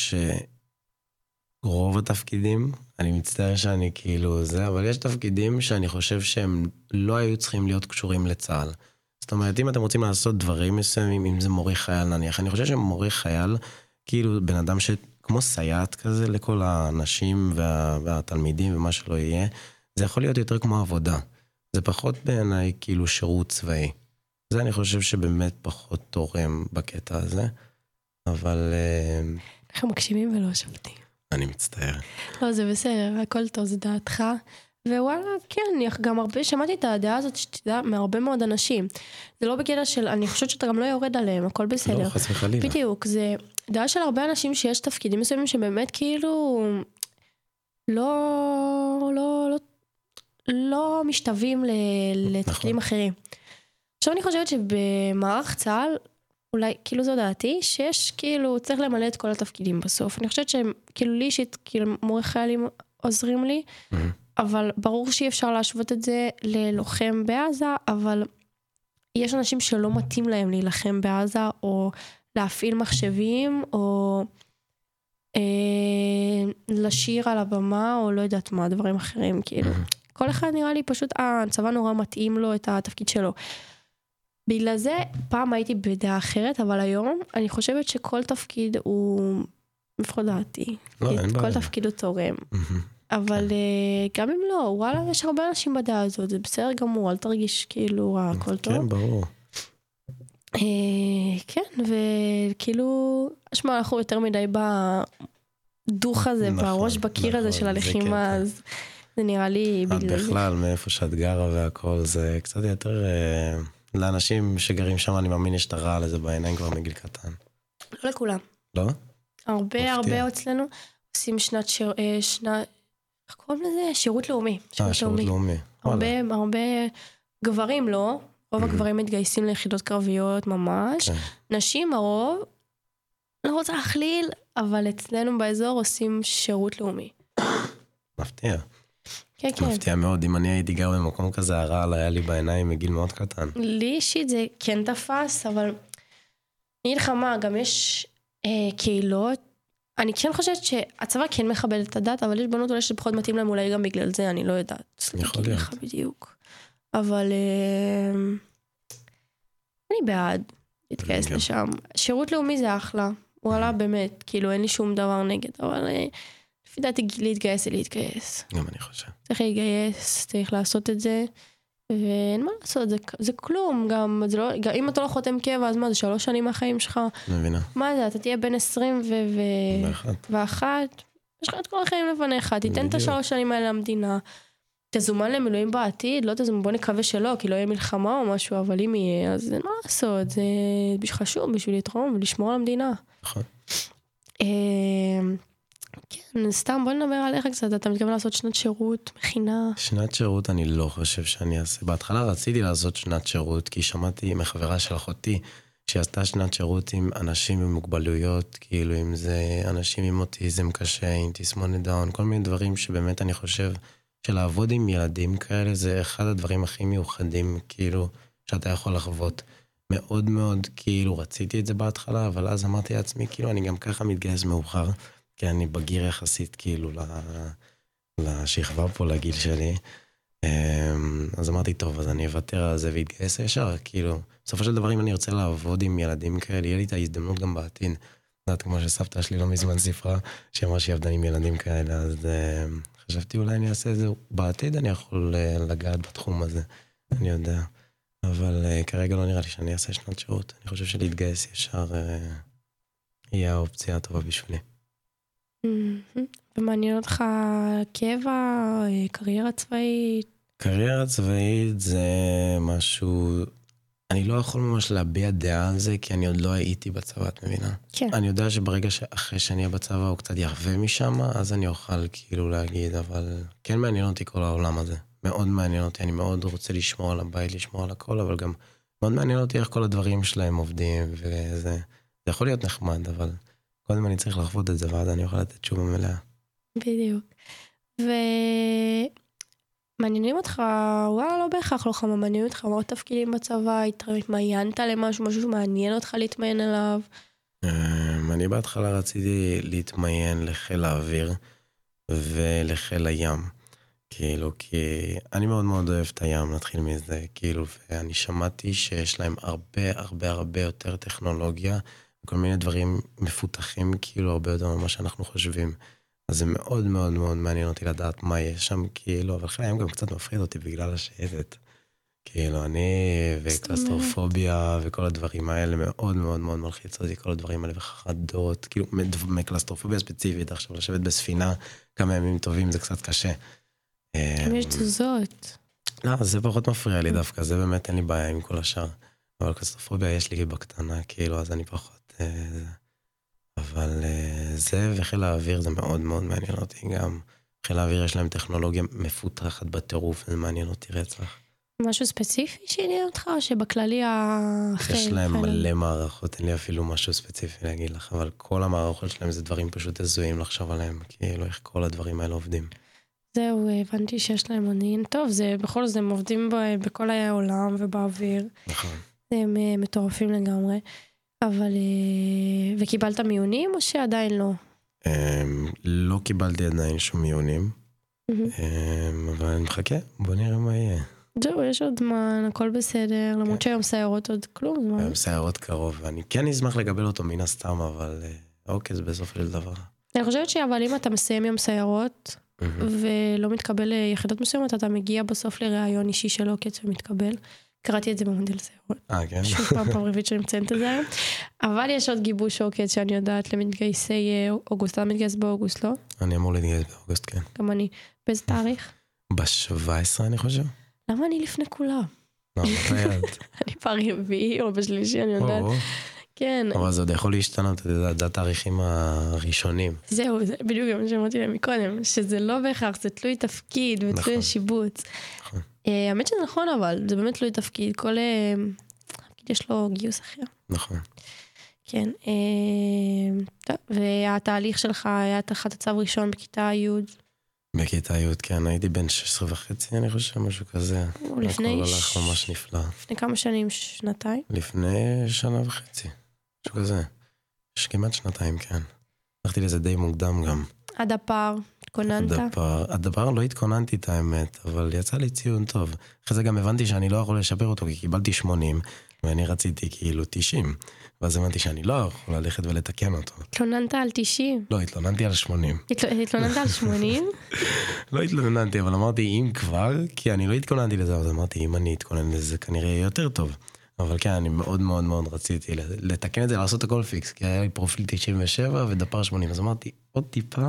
שרוב התפקידים, אני מצטער שאני כאילו זה, אבל יש תפקידים שאני חושב שהם לא היו צריכים להיות קשורים לצה"ל. זאת אומרת, אם אתם רוצים לעשות דברים מסוימים, אם זה מורי חייל נניח, אני חושב שמורי חייל, כאילו בן אדם שכמו סייעת כזה לכל האנשים והתלמידים ומה שלא יהיה, זה יכול להיות יותר כמו עבודה. זה פחות בעיניי כאילו שירות צבאי. זה אני חושב שבאמת פחות תורם בקטע הזה, אבל אנחנו מקשיבים ולא שופטים. אני מצטער. לא, זה בסדר, הכל טוב, זה דעתך. ווואלה, כן, אני גם הרבה שמעתי את הדעה הזאת שתדע מהרבה מאוד אנשים. זה לא בקטע של, אני חושבת שאתה גם לא יורד עליהם, הכל בסדר. לא, חס וחלילה. בדיוק, זה דעה של הרבה אנשים שיש תפקידים מסוימים שבאמת כאילו לא משתווים לתפקידים אחרים. עכשיו אני חושבת שבמערך צה"ל, אולי, כאילו זו דעתי, שיש כאילו, צריך למלא את כל התפקידים בסוף. אני חושבת שהם, כאילו לי אישית, כאילו מורי חיילים עוזרים לי, אבל ברור שאי אפשר להשוות את זה ללוחם בעזה, אבל יש אנשים שלא מתאים להם להילחם בעזה, או להפעיל מחשבים, או לשיר על הבמה, או לא יודעת מה, דברים אחרים, כאילו. כל אחד נראה לי פשוט, הצבא נורא מתאים לו את התפקיד שלו. בגלל זה, פעם הייתי בדעה אחרת, אבל היום אני חושבת שכל תפקיד הוא לפחות דעתי. כל תפקיד הוא תורם. אבל גם אם לא, וואלה, יש הרבה אנשים בדעה הזאת, זה בסדר גמור, אל תרגיש כאילו הכל טוב. כן, ברור. כן, וכאילו, אשמע, אנחנו יותר מדי בדוח הזה, בראש בקיר הזה של הלחימה, אז זה נראה לי בגלל זה. בכלל, מאיפה שאת גרה והכל, זה קצת יותר לאנשים שגרים שם, אני מאמין, יש את הרע לזה בעיניים כבר מגיל קטן. לא לכולם. לא? הרבה אצלנו עושים איך קוראים לזה? שירות לאומי. שירות לאומי. הרבה גברים לא, רוב הגברים מתגייסים ליחידות קרביות ממש. נשים הרוב, לא רוצה להכליל, אבל אצלנו באזור עושים שירות לאומי. מפתיע. כן, כן. מפתיע מאוד, אם אני הייתי גר במקום כזה, הרעל היה לי בעיניים מגיל מאוד קטן. לי אישית זה כן תפס, אבל אני אגיד לך מה, גם יש קהילות, אני כן חושבת שהצבא כן מכבד את הדת, אבל יש בנות אולי שפחות מתאים להם, אולי גם בגלל זה, אני לא יודעת. יכול להיות. בדיוק. אבל אני בעד להתגייס לשם. שירות לאומי זה אחלה, הוא עלה באמת, כאילו אין לי שום דבר נגד, אבל לפי דעתי להתגייס זה להתגייס. גם אני חושב. צריך להתגייס, צריך לעשות את זה, ואין מה לעשות, זה כלום, גם אם אתה לא חותם קבע, אז מה, זה 3 שנים מהחיים שלך? מבינה. מה זה, אתה תהיה בין 21, יש לך את כל החיים לפניך, תיתן את 3 שנים האלה למדינה, תזומן למילואים בעתיד, לא תזומן, בוא נקווה שלא, כי לא יהיה מלחמה או משהו, אבל אם יהיה, אז אין מה לעשות, זה חשוב בשביל לתרום ולשמור על המדינה. נכון. כן, סתם בוא נדבר עליך קצת, אתה מתכוון לעשות שנת שירות, מכינה? שנת שירות אני לא חושב שאני אעשה. בהתחלה רציתי לעשות שנת שירות, כי שמעתי מחברה של אחותי, שעשתה שנת שירות עם אנשים עם מוגבלויות, כאילו אם זה אנשים עם אוטיזם קשה, עם תסמונת דאון, כל מיני דברים שבאמת אני חושב שלעבוד עם ילדים כאלה זה אחד הדברים הכי מיוחדים, כאילו, שאתה יכול לחוות. מאוד מאוד, כאילו, רציתי את זה בהתחלה, אבל אז אמרתי לעצמי, כאילו, אני גם ככה מתגייס מאוחר, כי אני בגיר יחסית, כאילו, לשכבה פה, לגיל שלי. אז אמרתי, טוב, אז אני אוותר על זה והתגייס ישר, כאילו, בסופו של דבר, אם אני רוצה לעבוד עם ילדים כאלה, יהיה לי את ההזדמנות גם בעתיד. יודעת, כמו שסבתא שלי לא מזמן סיפרה, שאמרה שהיא עבדה עם ילדים כאלה, אז חשבתי אולי אני אעשה את זה, בעתיד אני יכול לגעת בתחום הזה, אני יודע. אבל כרגע לא נראה לי שאני אעשה שנת שירות. אני חושב שלהתגייס ישר יהיה האופציה הטובה בשבילי. ומעניין אותך קבע, קריירה צבאית? קריירה צבאית זה משהו, אני לא יכול ממש להביע דעה על זה, כי אני עוד לא הייתי בצבא, את מבינה? כן. אני יודע שברגע שאחרי שאני אהיה בצבא הוא קצת יחווה משם, אז אני אוכל כאילו להגיד, אבל כן מעניין אותי כל העולם הזה. מאוד מעניין אותי, אני מאוד רוצה לשמור על הבית, לשמור על הכל, אבל גם מאוד מעניין אותי איך כל הדברים שלהם עובדים, וזה זה יכול להיות נחמד, אבל קודם אני צריך לחוות את זה, ואז אני אוכל לתת תשובה מלאה. בדיוק. מעניינים אותך, וואלה, לא בהכרח לא חמה, מעניינים אותך מאוד תפקידים בצבא, התמיינת למשהו, משהו שמעניין אותך להתמיין עליו? אני בהתחלה רציתי להתמיין לחיל האוויר ולחיל הים. כאילו, כי אני מאוד מאוד אוהב את הים, נתחיל מזה, כאילו, ואני שמעתי שיש להם הרבה יותר טכנולוגיה, וכל מיני דברים מפותחים, כאילו, הרבה יותר ממה שאנחנו חושבים. אז זה מאוד מאוד מאוד מעניין אותי לדעת מה יש שם, כאילו, אבל חיל הים גם קצת מפחיד אותי בגלל השייטת. כאילו, אני וקלסטרופוביה וכל הדברים האלה מאוד מאוד מאוד מלחיץ אותי, כל הדברים האלה וחרדות, כאילו, מקלסטרופוביה ספציפית, עכשיו לשבת בספינה כמה ימים טובים זה קצת קשה. אם יש תזוזות. לא, זה פחות מפריע לי דווקא, זה באמת אין לי בעיה עם כל השאר. אבל קלסטרופוביה יש לי בקטנה, כאילו, אז אני פחות... אבל זה וחיל האוויר זה מאוד מאוד מעניין אותי גם. חיל האוויר יש להם טכנולוגיה מפותחת בטירוף, זה מעניין אותי רצח. משהו ספציפי שעניין אותך, או שבכללי יש להם מלא מערכות, אין לי אפילו משהו ספציפי להגיד לך, אבל כל המערכות שלהם זה דברים פשוט הזויים לחשוב עליהם, כאילו איך כל הדברים האלה עובדים. זהו, הבנתי שיש להם מודיעין טוב, זה בכל זאת הם עובדים בכל העולם ובאוויר. נכון. הם מטורפים לגמרי. אבל, וקיבלת מיונים או שעדיין לא? לא קיבלתי עדיין שום מיונים, אבל אני מחכה, בוא נראה מה יהיה. זהו, יש עוד זמן, הכל בסדר, למרות שהיום סיירות עוד כלום זמן. היום סיירות קרוב, ואני כן אשמח לקבל אותו מן הסתם, אבל אוקיי, זה בסוף של דבר. אני חושבת שאבל אם אתה מסיים יום סיירות, ולא מתקבל ליחידות מסוימות, אתה מגיע בסוף לראיון אישי של עוקץ ומתקבל. קראתי את זה במודל סיירות. כן? שוב פעם רביעית שאני מציינת את זה היום. אבל יש עוד גיבוש עוקץ שאני יודעת למתגייסי אוגוסט. אתה מתגייס באוגוסט, לא? אני אמור להתגייס באוגוסט, כן. גם אני. באיזה תאריך? ב-17 אני חושב. למה אני לפני כולם? לא, ביד. אני ברביעי או בשלישי, אני יודעת. כן. אבל זה עוד יכול להשתנות, זה התאריכים הראשונים. זהו, זה בדיוק מה שאמרתי להם מקודם, שזה לא בהכרח, זה תלוי תפקיד ותלוי השיבוץ. נכון. האמת שזה נכון, אבל זה באמת תלוי תפקיד, כל תפקיד יש לו גיוס אחר. נכון. כן. והתהליך שלך היה תחת הצו ראשון בכיתה י'? בכיתה י', כן, הייתי בן 16.5, אני חושב, משהו כזה. לפני... הכל הלך ממש נפלא. לפני כמה שנים? שנתיים? לפני 1.5 שנה, משהו כזה. כמעט 2 כן. הלכתי לזה די מוקדם גם. עד הפער, התכוננת? הדבר לא התכוננתי את האמת, אבל יצא לי ציון טוב. אחרי זה גם הבנתי שאני לא יכול לשפר אותו, כי קיבלתי 80, ואני רציתי כאילו 90. ואז הבנתי שאני לא יכול ללכת ולתקן אותו. התלוננת על 90? לא, התלוננתי על 80. התלוננת על 80? לא התלוננתי, אבל אמרתי אם כבר, כי אני לא התכוננתי לזה, אז אמרתי אם אני אתכונן לזה כנראה יותר טוב. אבל כן, אני מאוד מאוד מאוד רציתי לתקן את זה, לעשות הכל פיקס, כי היה לי פרופיל 97 ודפר 80, אז אמרתי עוד טיפה,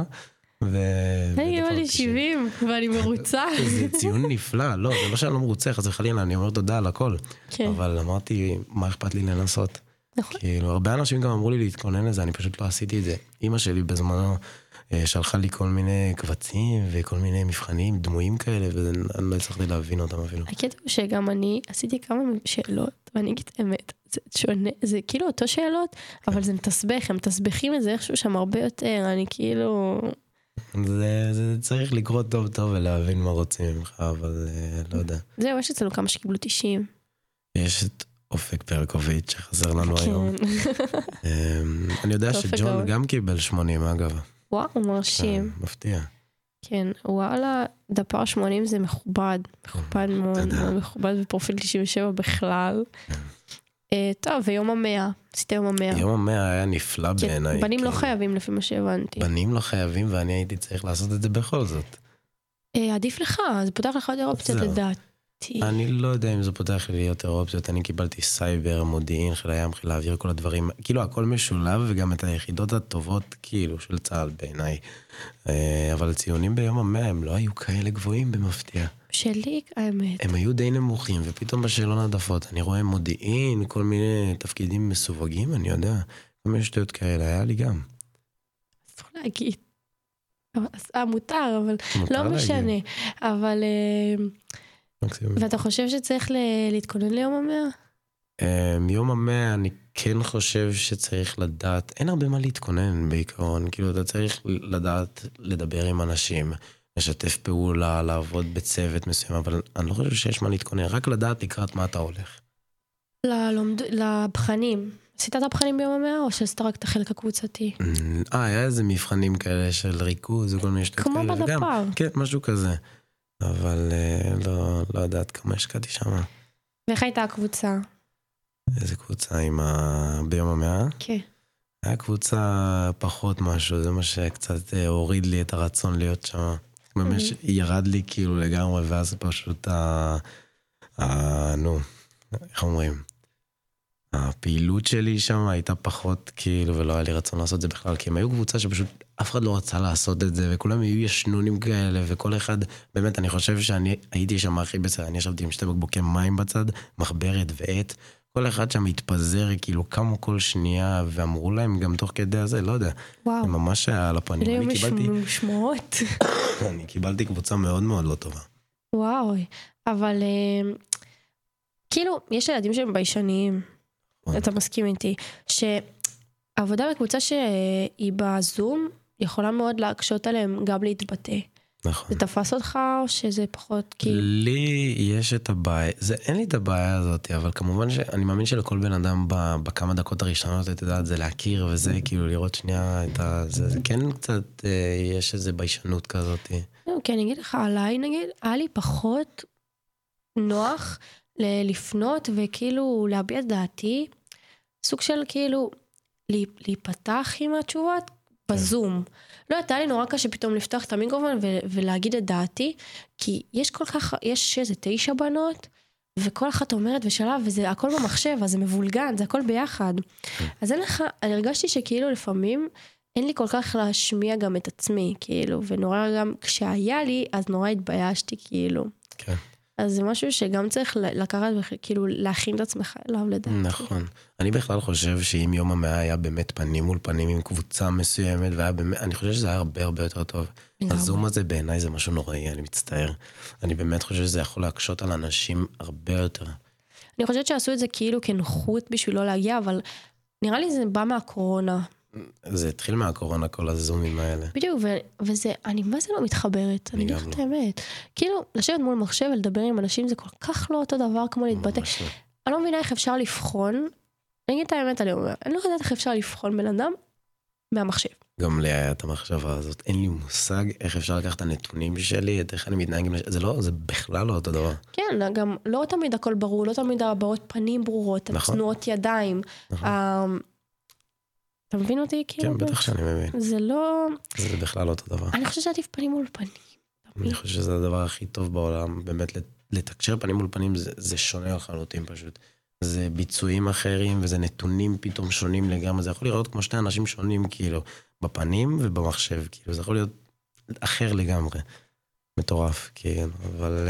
אני גיבה לי 70, ואני מרוצה. זה ציון נפלא, לא, זה לא שאני לא מרוצה, חס וחלילה, אני אומר תודה על הכל. אבל אמרתי, מה אכפת לי לנסות? כאילו, הרבה אנשים גם אמרו לי להתכונן לזה, אני פשוט לא עשיתי את זה. אמא שלי בזמנו שלחה לי כל מיני קבצים וכל מיני מבחנים, דמויים כאלה, ואני לא הצלחתי להבין אותם אפילו. הקטע הוא שגם אני עשיתי כמה שאלות, ואני אגיד אמת, זה שונה, זה כאילו אותו שאלות, אבל זה מתסבך, הם מתסבכים את זה איכשהו שם הרבה יותר, אני כאילו... זה צריך לקרוא טוב טוב ולהבין מה רוצים ממך, אבל לא יודע. זהו, יש אצלנו כמה שקיבלו 90. יש את אופק פרקוביץ' שחזר לנו היום. אני יודע שג'ון גם קיבל 80 אגב. וואו, מרשים. מפתיע. כן, וואלה, דפר 80 זה מכובד. מכובד מאוד, מכובד בפרופיל 97 בכלל. טוב, ויום 100. עשית יום 100. יום 100 היה נפלא בעיניי. בנים לא חייבים לפי מה שהבנתי. בנים לא חייבים, ואני הייתי צריך לעשות את זה בכל זאת. עדיף לך, זה פותח לך יותר אופציות לדעתי. אני לא יודע אם זה פותח לי יותר אופציות, אני קיבלתי סייבר, מודיעין, חיל הים, חיל האוויר, כל הדברים, כאילו הכל משולב, וגם את היחידות הטובות, כאילו, של צה"ל בעיניי. אבל ציונים ביום 100 הם לא היו כאלה גבוהים במפתיע. שלי, האמת. הם היו די נמוכים, ופתאום בשאלון העדפות, אני רואה מודיעין, כל מיני תפקידים מסווגים, אני יודע, כל מיני שטויות כאלה, היה לי גם. אסור להגיד. מותר, אבל לא משנה. אבל... ואתה חושב שצריך להתכונן ליום 100? יום 100 אני כן חושב שצריך לדעת, אין הרבה מה להתכונן בעיקרון, כאילו אתה צריך לדעת לדבר עם אנשים, לשתף פעולה, לעבוד בצוות מסוים, אבל אני לא חושב שיש מה להתכונן, רק לדעת לקראת מה אתה הולך. לבחנים. עשית את הבחנים ביום 100 או שעשית רק את החלק הקבוצתי? היה איזה מבחנים כאלה של ריכוז וכל מיני שטות כאלה. כמו בדפר. כן, משהו כזה. אבל לא יודעת כמה השקעתי שם. ואיך הייתה הקבוצה? איזה קבוצה ביום 100? כן. היה קבוצה פחות משהו, זה מה שקצת הוריד לי את הרצון להיות שם. ממש ירד לי כאילו לגמרי, ואז פשוט איך אומרים? הפעילות שלי שם הייתה פחות כאילו, ולא היה לי רצון לעשות את זה בכלל, כי הם היו קבוצה שפשוט אף אחד לא רצה לעשות את זה, וכולם היו ישנונים כאלה, וכל אחד, באמת, אני חושב שאני הייתי שם הכי בסדר, אני ישבתי עם 2 בקבוקי מים בצד, מחברת ועט, כל אחד שם התפזר, כאילו קמו כל שנייה, ואמרו להם גם תוך כדי הזה, לא יודע. וואו. הם ממש היה על הפנים. משמעות. אני קיבלתי קבוצה מאוד מאוד לא טובה. וואו, אבל כאילו, יש ילדים שהם ביישניים, אתה מסכים איתי, שעבודה בקבוצה שהיא בזום, יכולה מאוד להקשות עליהם גם להתבטא. נכון. זה תפס אותך או שזה פחות כאילו? לי יש את הבעיה, אין לי את הבעיה הזאת, אבל כמובן שאני מאמין שלכל בן אדם בכמה דקות הראשונות, אתה יודע, זה להכיר וזה, כאילו לראות שנייה את זה, זה כן קצת, יש איזו ביישנות כזאת. כן, אני אגיד לך, עליי נגיד, היה לי פחות נוח לפנות וכאילו להביע את דעתי, סוג של כאילו להיפתח עם התשובות בזום. לא, הייתה לי נורא קשה פתאום לפתוח את המיקרופון ולהגיד את דעתי, כי יש כל כך, יש איזה 9 בנות, וכל אחת אומרת ושלב, וזה הכל במחשב, אז זה מבולגן, זה הכל ביחד. אז אין לך, אני הרגשתי שכאילו לפעמים, אין לי כל כך להשמיע גם את עצמי, כאילו, ונורא גם, כשהיה לי, אז נורא התביישתי, כאילו. כן. אז זה משהו שגם צריך לקחת, כאילו, להכין את עצמך אליו לדעתי. נכון. אני בכלל חושב שאם יום 100 היה באמת פנים מול פנים עם קבוצה מסוימת, אני חושב שזה היה הרבה הרבה יותר טוב. הזום הזה בעיניי זה משהו נוראי, אני מצטער. אני באמת חושב שזה יכול להקשות על אנשים הרבה יותר. אני חושבת שעשו את זה כאילו כנוחות בשביל לא להגיע, אבל נראה לי זה בא מהקורונה. זה התחיל מהקורונה, כל הזומים האלה. בדיוק, וזה, אני מה זה לא מתחברת, אני אגיד לך את האמת. כאילו, לשבת מול מחשב ולדבר עם אנשים, זה כל כך לא אותו דבר כמו להתבטא. אני לא מבינה איך אפשר לבחון, אני אגיד את האמת, אני לא יודעת איך אפשר לבחון בן אדם מהמחשב. גם לי היה את המחשבה הזאת, אין לי מושג איך אפשר לקחת את הנתונים שלי, את איך אני מתנהג, זה בכלל לא אותו דבר. כן, גם לא תמיד הכל ברור, לא תמיד הבעות פנים ברורות, תנועות ידיים. אתה מבין אותי? כן, בטח שאני מבין. זה לא... זה בכלל לא אותו דבר. אני חושבת שעדיף פנים מול פנים. אני חושב שזה הדבר הכי טוב בעולם, באמת לתקשר פנים מול פנים זה שונה לחלוטין פשוט. זה ביצועים אחרים וזה נתונים פתאום שונים לגמרי, זה יכול לראות כמו שני אנשים שונים כאילו, בפנים ובמחשב, כאילו זה יכול להיות אחר לגמרי. מטורף, כן, אבל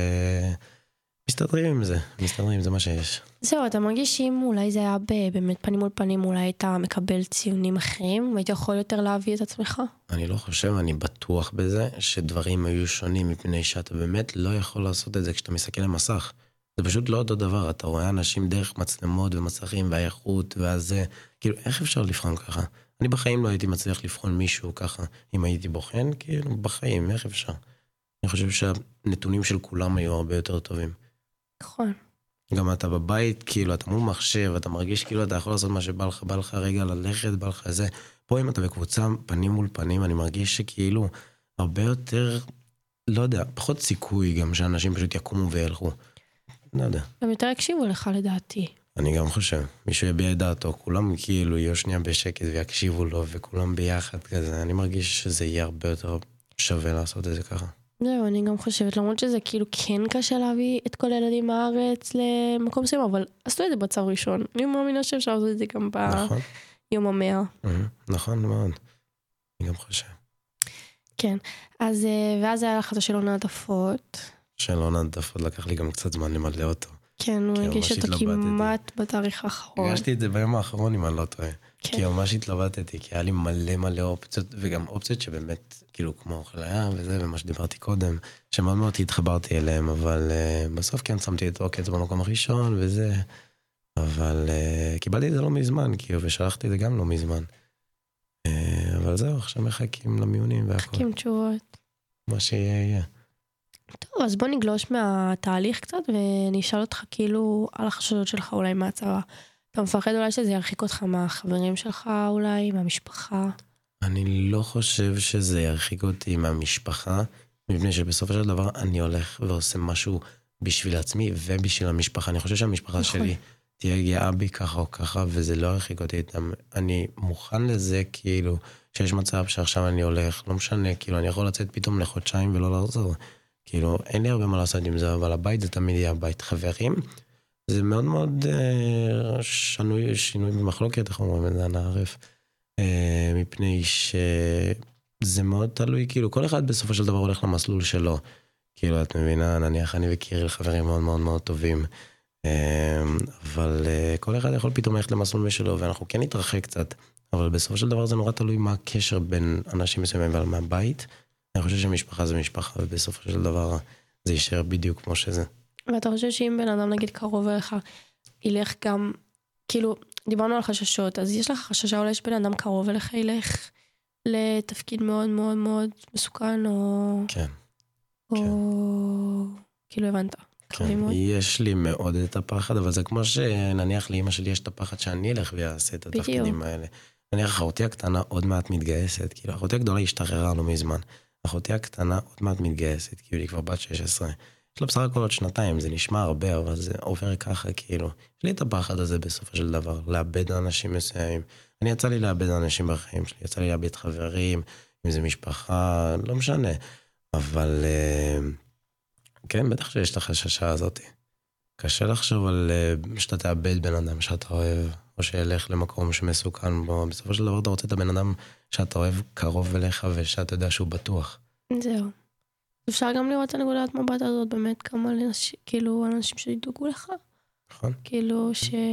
מסתדרים עם זה, זה מה שיש. זהו, אתה מרגיש שאם אולי זה היה באמת פנים מול פנים, אולי היית מקבל ציונים אחרים, והיית יכול יותר להביא את עצמך? אני לא חושב, אני בטוח בזה, שדברים היו שונים, מפני שאתה באמת לא יכול לעשות את זה כשאתה מסתכל למסך. זה פשוט לא אותו דבר, אתה רואה אנשים דרך מצלמות ומסכים והאיכות והזה, כאילו איך אפשר לבחון ככה? אני בחיים לא הייתי מצליח לבחון מישהו ככה, אם הייתי בוחן, כאילו בחיים, איך אפשר? אני חושב שהנתונים של כולם היו הרבה יותר טובים. נכון. גם אתה בבית, כאילו, אתה מול מחשב, אתה מרגיש כאילו אתה יכול לעשות מה שבא לך, בא לך רגע ללכת, בא לך זה. פה אם אתה בקבוצה פנים מול פנים, אני מרגיש שכאילו הרבה יותר, לא יודע, פחות סיכוי גם שאנשים פשוט יקומו וילכו. לא יודע. גם יותר הקשיבו לך לדעתי. אני גם חושב, מישהו יביע את דעתו, כולם כאילו יהיו שנייה בשקט ויקשיבו לו, וכולם ביחד כזה. אני מרגיש שזה יהיה הרבה יותר שווה לעשות את זה ככה. זהו, אני גם חושבת, למרות שזה כאילו כן קשה להביא את כל הילדים מהארץ למקום מסוים, אבל עשו את זה בצו ראשון. אני מאמינה שאפשר לעשות את זה גם ביום ה100. נכון מאוד. אני גם חושב. כן, אז ואז היה לך את השאלון העדפות. שאלון העדפות לקח לי גם קצת זמן למלא אותו. כן, הוא הגיש אותו כמעט בתאריך האחרון. הגשתי את זה ביום האחרון אם אני לא טועה. כי ממש התלבטתי, כי היה לי מלא אופציות, וגם אופציות שבאמת, כאילו כמו אוכל היה וזה, ומה שדיברתי קודם, שמאוד מאוד התחברתי אליהם, אבל בסוף כן שמתי את עוקץ במקום הראשון וזה, אבל קיבלתי את זה לא מזמן, כאילו, ושלחתי את זה גם לא מזמן. אבל זהו, עכשיו מחכים למיונים והכל. מחכים תשובות. מה שיהיה. טוב, אז בוא נגלוש מהתהליך קצת, ונשאל אותך כאילו על החששות שלך אולי מהצבא. אתה מפחד אולי שזה ירחיק אותך מהחברים שלך אולי, מהמשפחה? אני לא חושב שזה ירחיק אותי מהמשפחה, מפני שבסופו של דבר אני הולך ועושה משהו בשביל עצמי ובשביל המשפחה. אני חושב שהמשפחה שלי תהיה גאה בי ככה או ככה, וזה לא ירחיק אותי איתם. אני מוכן לזה כאילו, שיש מצב שעכשיו אני הולך, לא משנה, כאילו אני יכול לצאת פתאום לחודשיים ולא לחזור. כאילו אין לי הרבה מה לעשות עם זה, אבל הבית זה תמיד יהיה הבית. חברים, זה מאוד מאוד שינוי במחלוקת, איך אומרים את זה, נערף. מפני שזה מאוד תלוי, כאילו כל אחד בסופו של דבר הולך למסלול שלו. כאילו את מבינה, נניח אני וקיריל חברים מאוד מאוד מאוד טובים, אבל כל אחד יכול פתאום ללכת למסלול משלו, ואנחנו כן נתרחק קצת, אבל בסופו של דבר זה נורא תלוי מה הקשר בין אנשים מסוימים ועל מהבית. אני חושב שמשפחה זה משפחה, ובסופו של דבר זה יישאר בדיוק כמו שזה. ואתה חושב שאם בן אדם נגיד קרוב אליך, ילך גם, כאילו, דיברנו על חששות, אז יש לך חששה אולי שבן אדם קרוב אליך ילך לתפקיד מאוד מאוד מאוד מסוכן, או... כן. או... כאילו הבנת. כן, יש לי מאוד את הפחד, אבל זה כמו שנניח לאמא שלי יש את הפחד שאני אלך ויעשה את התפקידים האלה. נניח אחותי הקטנה עוד מעט מתגייסת, כאילו אחותי הגדולה השתחררה לא מזמן. אחותי הקטנה עוד מעט מתגייסת, כאילו היא כבר בת 16. יש לה בסך הכל עוד 2, זה נשמע הרבה, אבל זה עובר ככה, כאילו. יש לי את הפחד הזה בסופו של דבר, לאבד אנשים מסוימים. אני יצא לי לאבד אנשים בחיים שלי, יצא לי לאבד חברים, אם זה משפחה, לא משנה. אבל כן, בטח שיש את החששה הזאת. קשה לחשוב על שאתה תאבד בן אדם שאתה אוהב, או שילך למקום שמסוכן בו. בסופו של דבר אתה רוצה את הבן אדם שאתה אוהב קרוב אליך, ושאתה יודע שהוא בטוח. זהו. אפשר גם לראות את הנקודת מבט הזאת, באמת כמה כאילו אנשים שידאגו לך. נכון. כאילו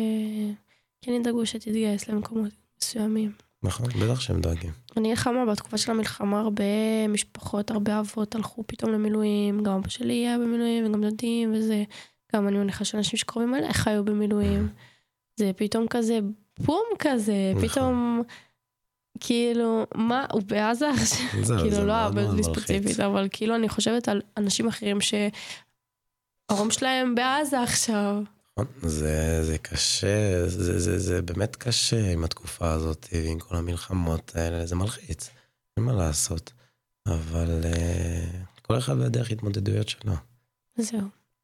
כן ידאגו שתתגייס למקומות מסוימים. נכון, בטח שהם דואגים. אני אגיד לך מה, בתקופה של המלחמה הרבה משפחות, הרבה אבות הלכו פתאום למילואים, גם אבא שלי היה במילואים וגם דודים וזה, גם אני מניחה שאנשים שקרובים אליך היו במילואים. זה פתאום כזה, בום כזה, פתאום כאילו, מה, הוא בעזה עכשיו? כאילו, לא אהבה ספציפית, אבל כאילו אני חושבת על אנשים אחרים שההורים שלהם בעזה עכשיו. זה קשה, זה באמת קשה עם התקופה הזאת, ועם כל המלחמות האלה, זה מלחיץ, אין מה לעשות. אבל כל אחד בדרך התמודדויות שלו. זהו.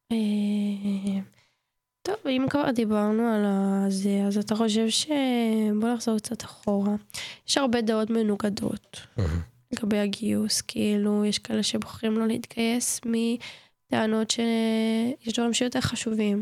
טוב, אם כבר דיברנו על זה, אז אתה חושב בוא נחזור קצת אחורה. יש הרבה דעות מנוגדות לגבי הגיוס, כאילו יש כאלה שבוחרים לא להתגייס מטענות שיש דברים שיותר חשובים.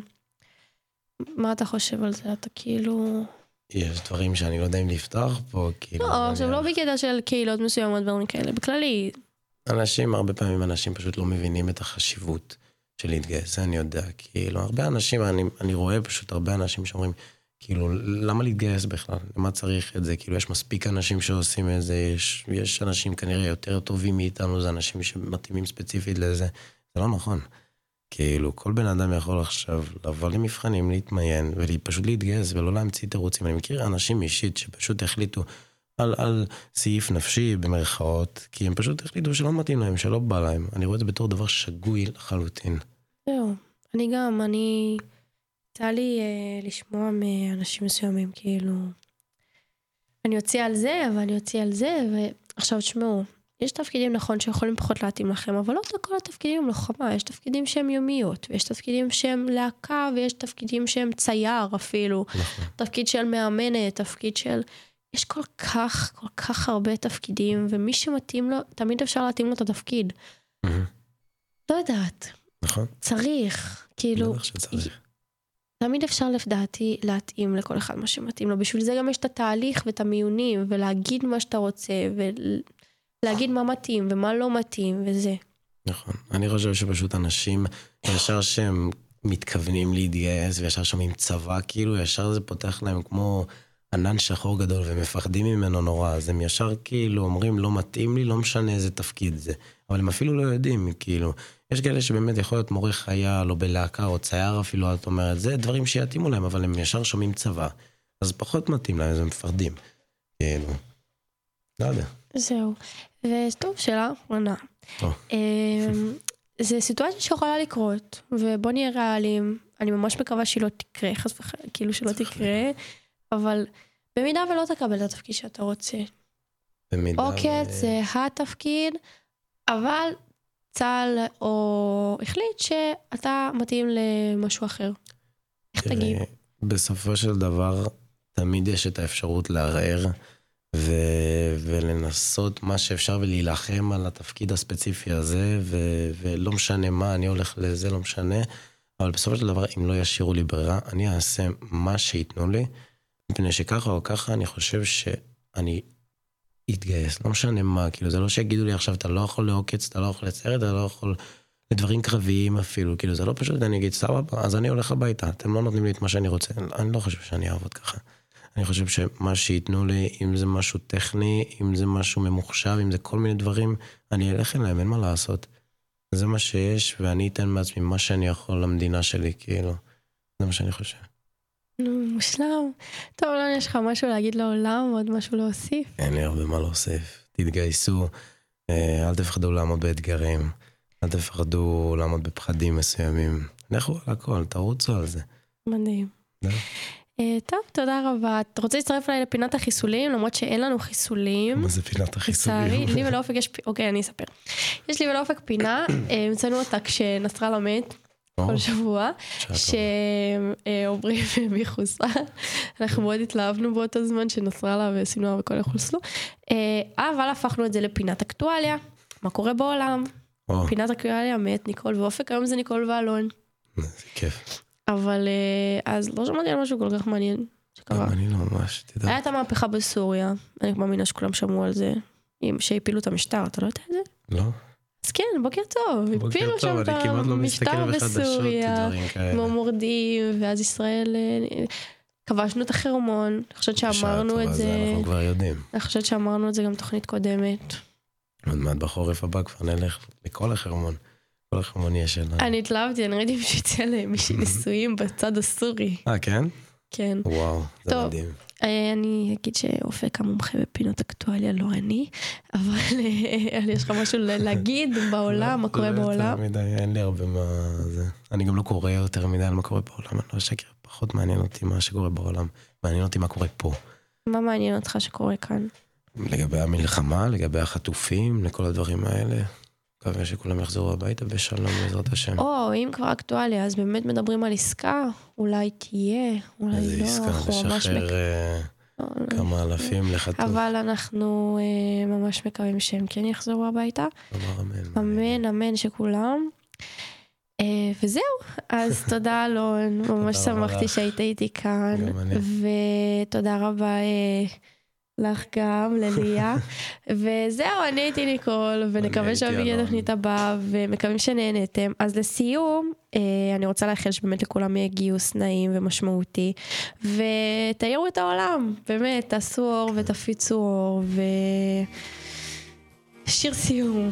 מה אתה חושב על זה? אתה כאילו... יש דברים שאני לא יודע אם לפתוח פה, כאילו... לא, עכשיו לא בקטע של קהילות מסוימות דברים כאלה, בכללי. הרבה פעמים אנשים פשוט לא מבינים את החשיבות של להתגייס, אני יודע, כאילו, הרבה אנשים, אני רואה פשוט הרבה אנשים שאומרים, כאילו, למה להתגייס בכלל? למה צריך את זה? כאילו, יש מספיק אנשים שעושים את זה, יש אנשים כנראה יותר טובים מאיתנו, זה אנשים שמתאימים ספציפית לזה, זה לא נכון. כאילו, כל בן אדם יכול עכשיו לבוא למבחנים, להתמיין, ופשוט להתגייס, ולא להמציא תירוצים. אני מכיר אנשים אישית שפשוט החליטו על סעיף נפשי במרכאות, כי הם פשוט החליטו שלא מתאים להם, שלא בא להם. אני רואה את זה בתור דבר שגוי לחלוטין. זהו, אני יצא לי לשמוע מאנשים מסוימים, כאילו, אני יוצא על זה, אבל אני יוצא על זה, ועכשיו תשמעו, יש תפקידים נכון שיכולים פחות להתאים לכם, אבל לא כל התפקידים הם לוחמה, יש תפקידים שהם יומיות, ויש תפקידים שהם להקה, ויש תפקידים שהם צייר אפילו, תפקיד של מאמנת, תפקיד של... יש כל כך הרבה תפקידים, ומי שמתאים לו, תמיד אפשר להתאים לו את התפקיד. לא יודעת. נכון. צריך, כאילו... תמיד אפשר לדעתי להתאים לכל אחד מה שמתאים לו. בשביל זה גם יש את התהליך ואת המיונים, ולהגיד מה שאתה רוצה, ולהגיד מה מתאים ומה לא מתאים, וזה. נכון. אני חושב שפשוט אנשים, ישר שהם מתכוונים להתגייס, וישר שם עם צבא, כאילו ישר זה פותח להם כמו... ענן שחור גדול ומפחדים ממנו נורא, אז הם ישר כאילו אומרים לא מתאים לי, לא משנה איזה תפקיד זה, אבל הם אפילו לא יודעים, כאילו, יש כאלה שבאמת יכול להיות מורה חייל או בלהקה או צייר אפילו, את אומרת, זה דברים שיתאימו להם, אבל הם ישר שומעים צבא, אז פחות מתאים להם, אז הם מפחדים, כאילו, לא יודע. זהו, וטוב, שאלה אחרונה. זה סיטואציה שיכולה לקרות, ובוא נהיה ריאליים, אני ממש מקווה שהיא לא תקרה, כאילו שלא תקרה, אבל במידה ולא תקבל את התפקיד שאתה רוצה. אוקיי, זה התפקיד, אבל צה"ל או החליט שאתה מתאים למשהו אחר. איך תגיב? בסופו של דבר, תמיד יש את האפשרות לערער, ולנסות מה שאפשר ולהילחם על התפקיד הספציפי הזה, ולא משנה מה, אני הולך לזה, לא משנה, אבל בסופו של דבר, אם לא ישאירו לי ברירה, אני אעשה מה שיתנו לי, מפני שככה או ככה אני חושב שאני אתגייס, לא משנה מה, כאילו זה לא שיגידו לי עכשיו, אתה לא יכול לעוקץ, אתה לא יכול לצייר, אתה לא יכול לדברים קרביים אפילו, כאילו זה לא פשוט, אני אגיד, סבבה, אז אני הולך הביתה, אתם לא נותנים לי את מה שאני רוצה, אני לא חושב שאני אעבוד ככה. אני חושב שמה שיתנו לי, אם זה משהו טכני, אם זה משהו ממוחשב, אם זה כל מיני דברים, אני אלך אליהם, אין מה לעשות. זה מה שיש, ואני אתן מעצמי מה שאני יכול למדינה שלי, כאילו, זה מה שאני חושב. מושלם. טוב, לא יש לך משהו להגיד לעולם, עוד משהו להוסיף? אין לי הרבה מה להוסיף. תתגייסו, אל תפחדו לעמוד באתגרים, אל תפחדו לעמוד בפחדים מסוימים. לכו על הכל, תרוצו על זה. מדהים. טוב, תודה רבה. אתה רוצה להצטרף אליי לפינת החיסולים, למרות שאין לנו חיסולים? מה זה פינת החיסולים? לי ולאופק יש... אוקיי, אני אספר. יש לי ולאופק פינה, מצאנו אותה כשנסראללה מת. כל שבוע, שאומרים מחוסה, אנחנו מאוד התלהבנו באותו זמן שנסראללה וסינואר וכל החוסלו, אבל הפכנו את זה לפינת אקטואליה, מה קורה בעולם, פינת אקטואליה מת ניקול ואופק, היום זה ניקול ואלון. זה כיף. אבל אז לא שמעתי על משהו כל כך מעניין שקרה. אני לא ממש, תדע. היה את המהפכה בסוריה, אני מאמינה שכולם שמעו על זה, שהפילו את המשטר, אתה לא יודע את זה? לא. אז כן, בוקר טוב, הפילו שם את המשטר בסוריה, כמו מורדים, ואז ישראל, כבשנו את החרמון, אני חושבת שאמרנו את זה, אנחנו כבר יודעים. אני חושבת שאמרנו את זה גם תוכנית קודמת. עוד מעט בחורף הבא כבר נלך לכל החרמון, כל החרמון יהיה שלנו. אני התלהבתי, אני ראיתי שהציע למישהי ניסויים בצד הסורי. כן? כן. וואו, זה מדהים. אני אגיד שאופק המומחה בפינות אקטואליה לא אני, אבל יש לך משהו להגיד בעולם, מה קורה בעולם? אין לי הרבה מה זה. אני גם לא קורא יותר מדי על מה קורה בעולם, אני לא שקר, פחות מעניין אותי מה שקורה בעולם, מעניין אותי מה קורה פה. מה מעניין אותך שקורה כאן? לגבי המלחמה, לגבי החטופים, לכל הדברים האלה. מקווה שכולם יחזרו הביתה בשלום בעזרת השם. אם כבר אקטואליה, אז באמת מדברים על עסקה, אולי תהיה, אולי לא. איזה עסקה, לשחרר כמה אלפים לחטוף. אבל אנחנו ממש מקווים שהם כן יחזרו הביתה. אמן, אמן שכולם. וזהו, אז תודה אלון, ממש שמחתי שהיית איתי כאן. ותודה רבה לך גם, לליה. וזהו, אני הייתי ניקול, ונקווה שאוהבים את התוכנית הבאה, ומקווים שנהנתם. אז לסיום, אני רוצה לאחל שבאמת לכולם יהיה גיוס נעים ומשמעותי, ותאירו את העולם, באמת, תעשו אור ותפיצו אור, שיר סיום.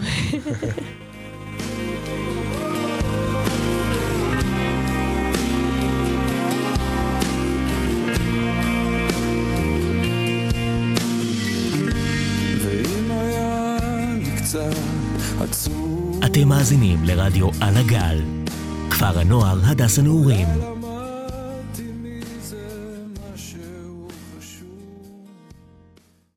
אתם מאזינים לרדיו על הגל, כפר הנוער הדס הנעורים.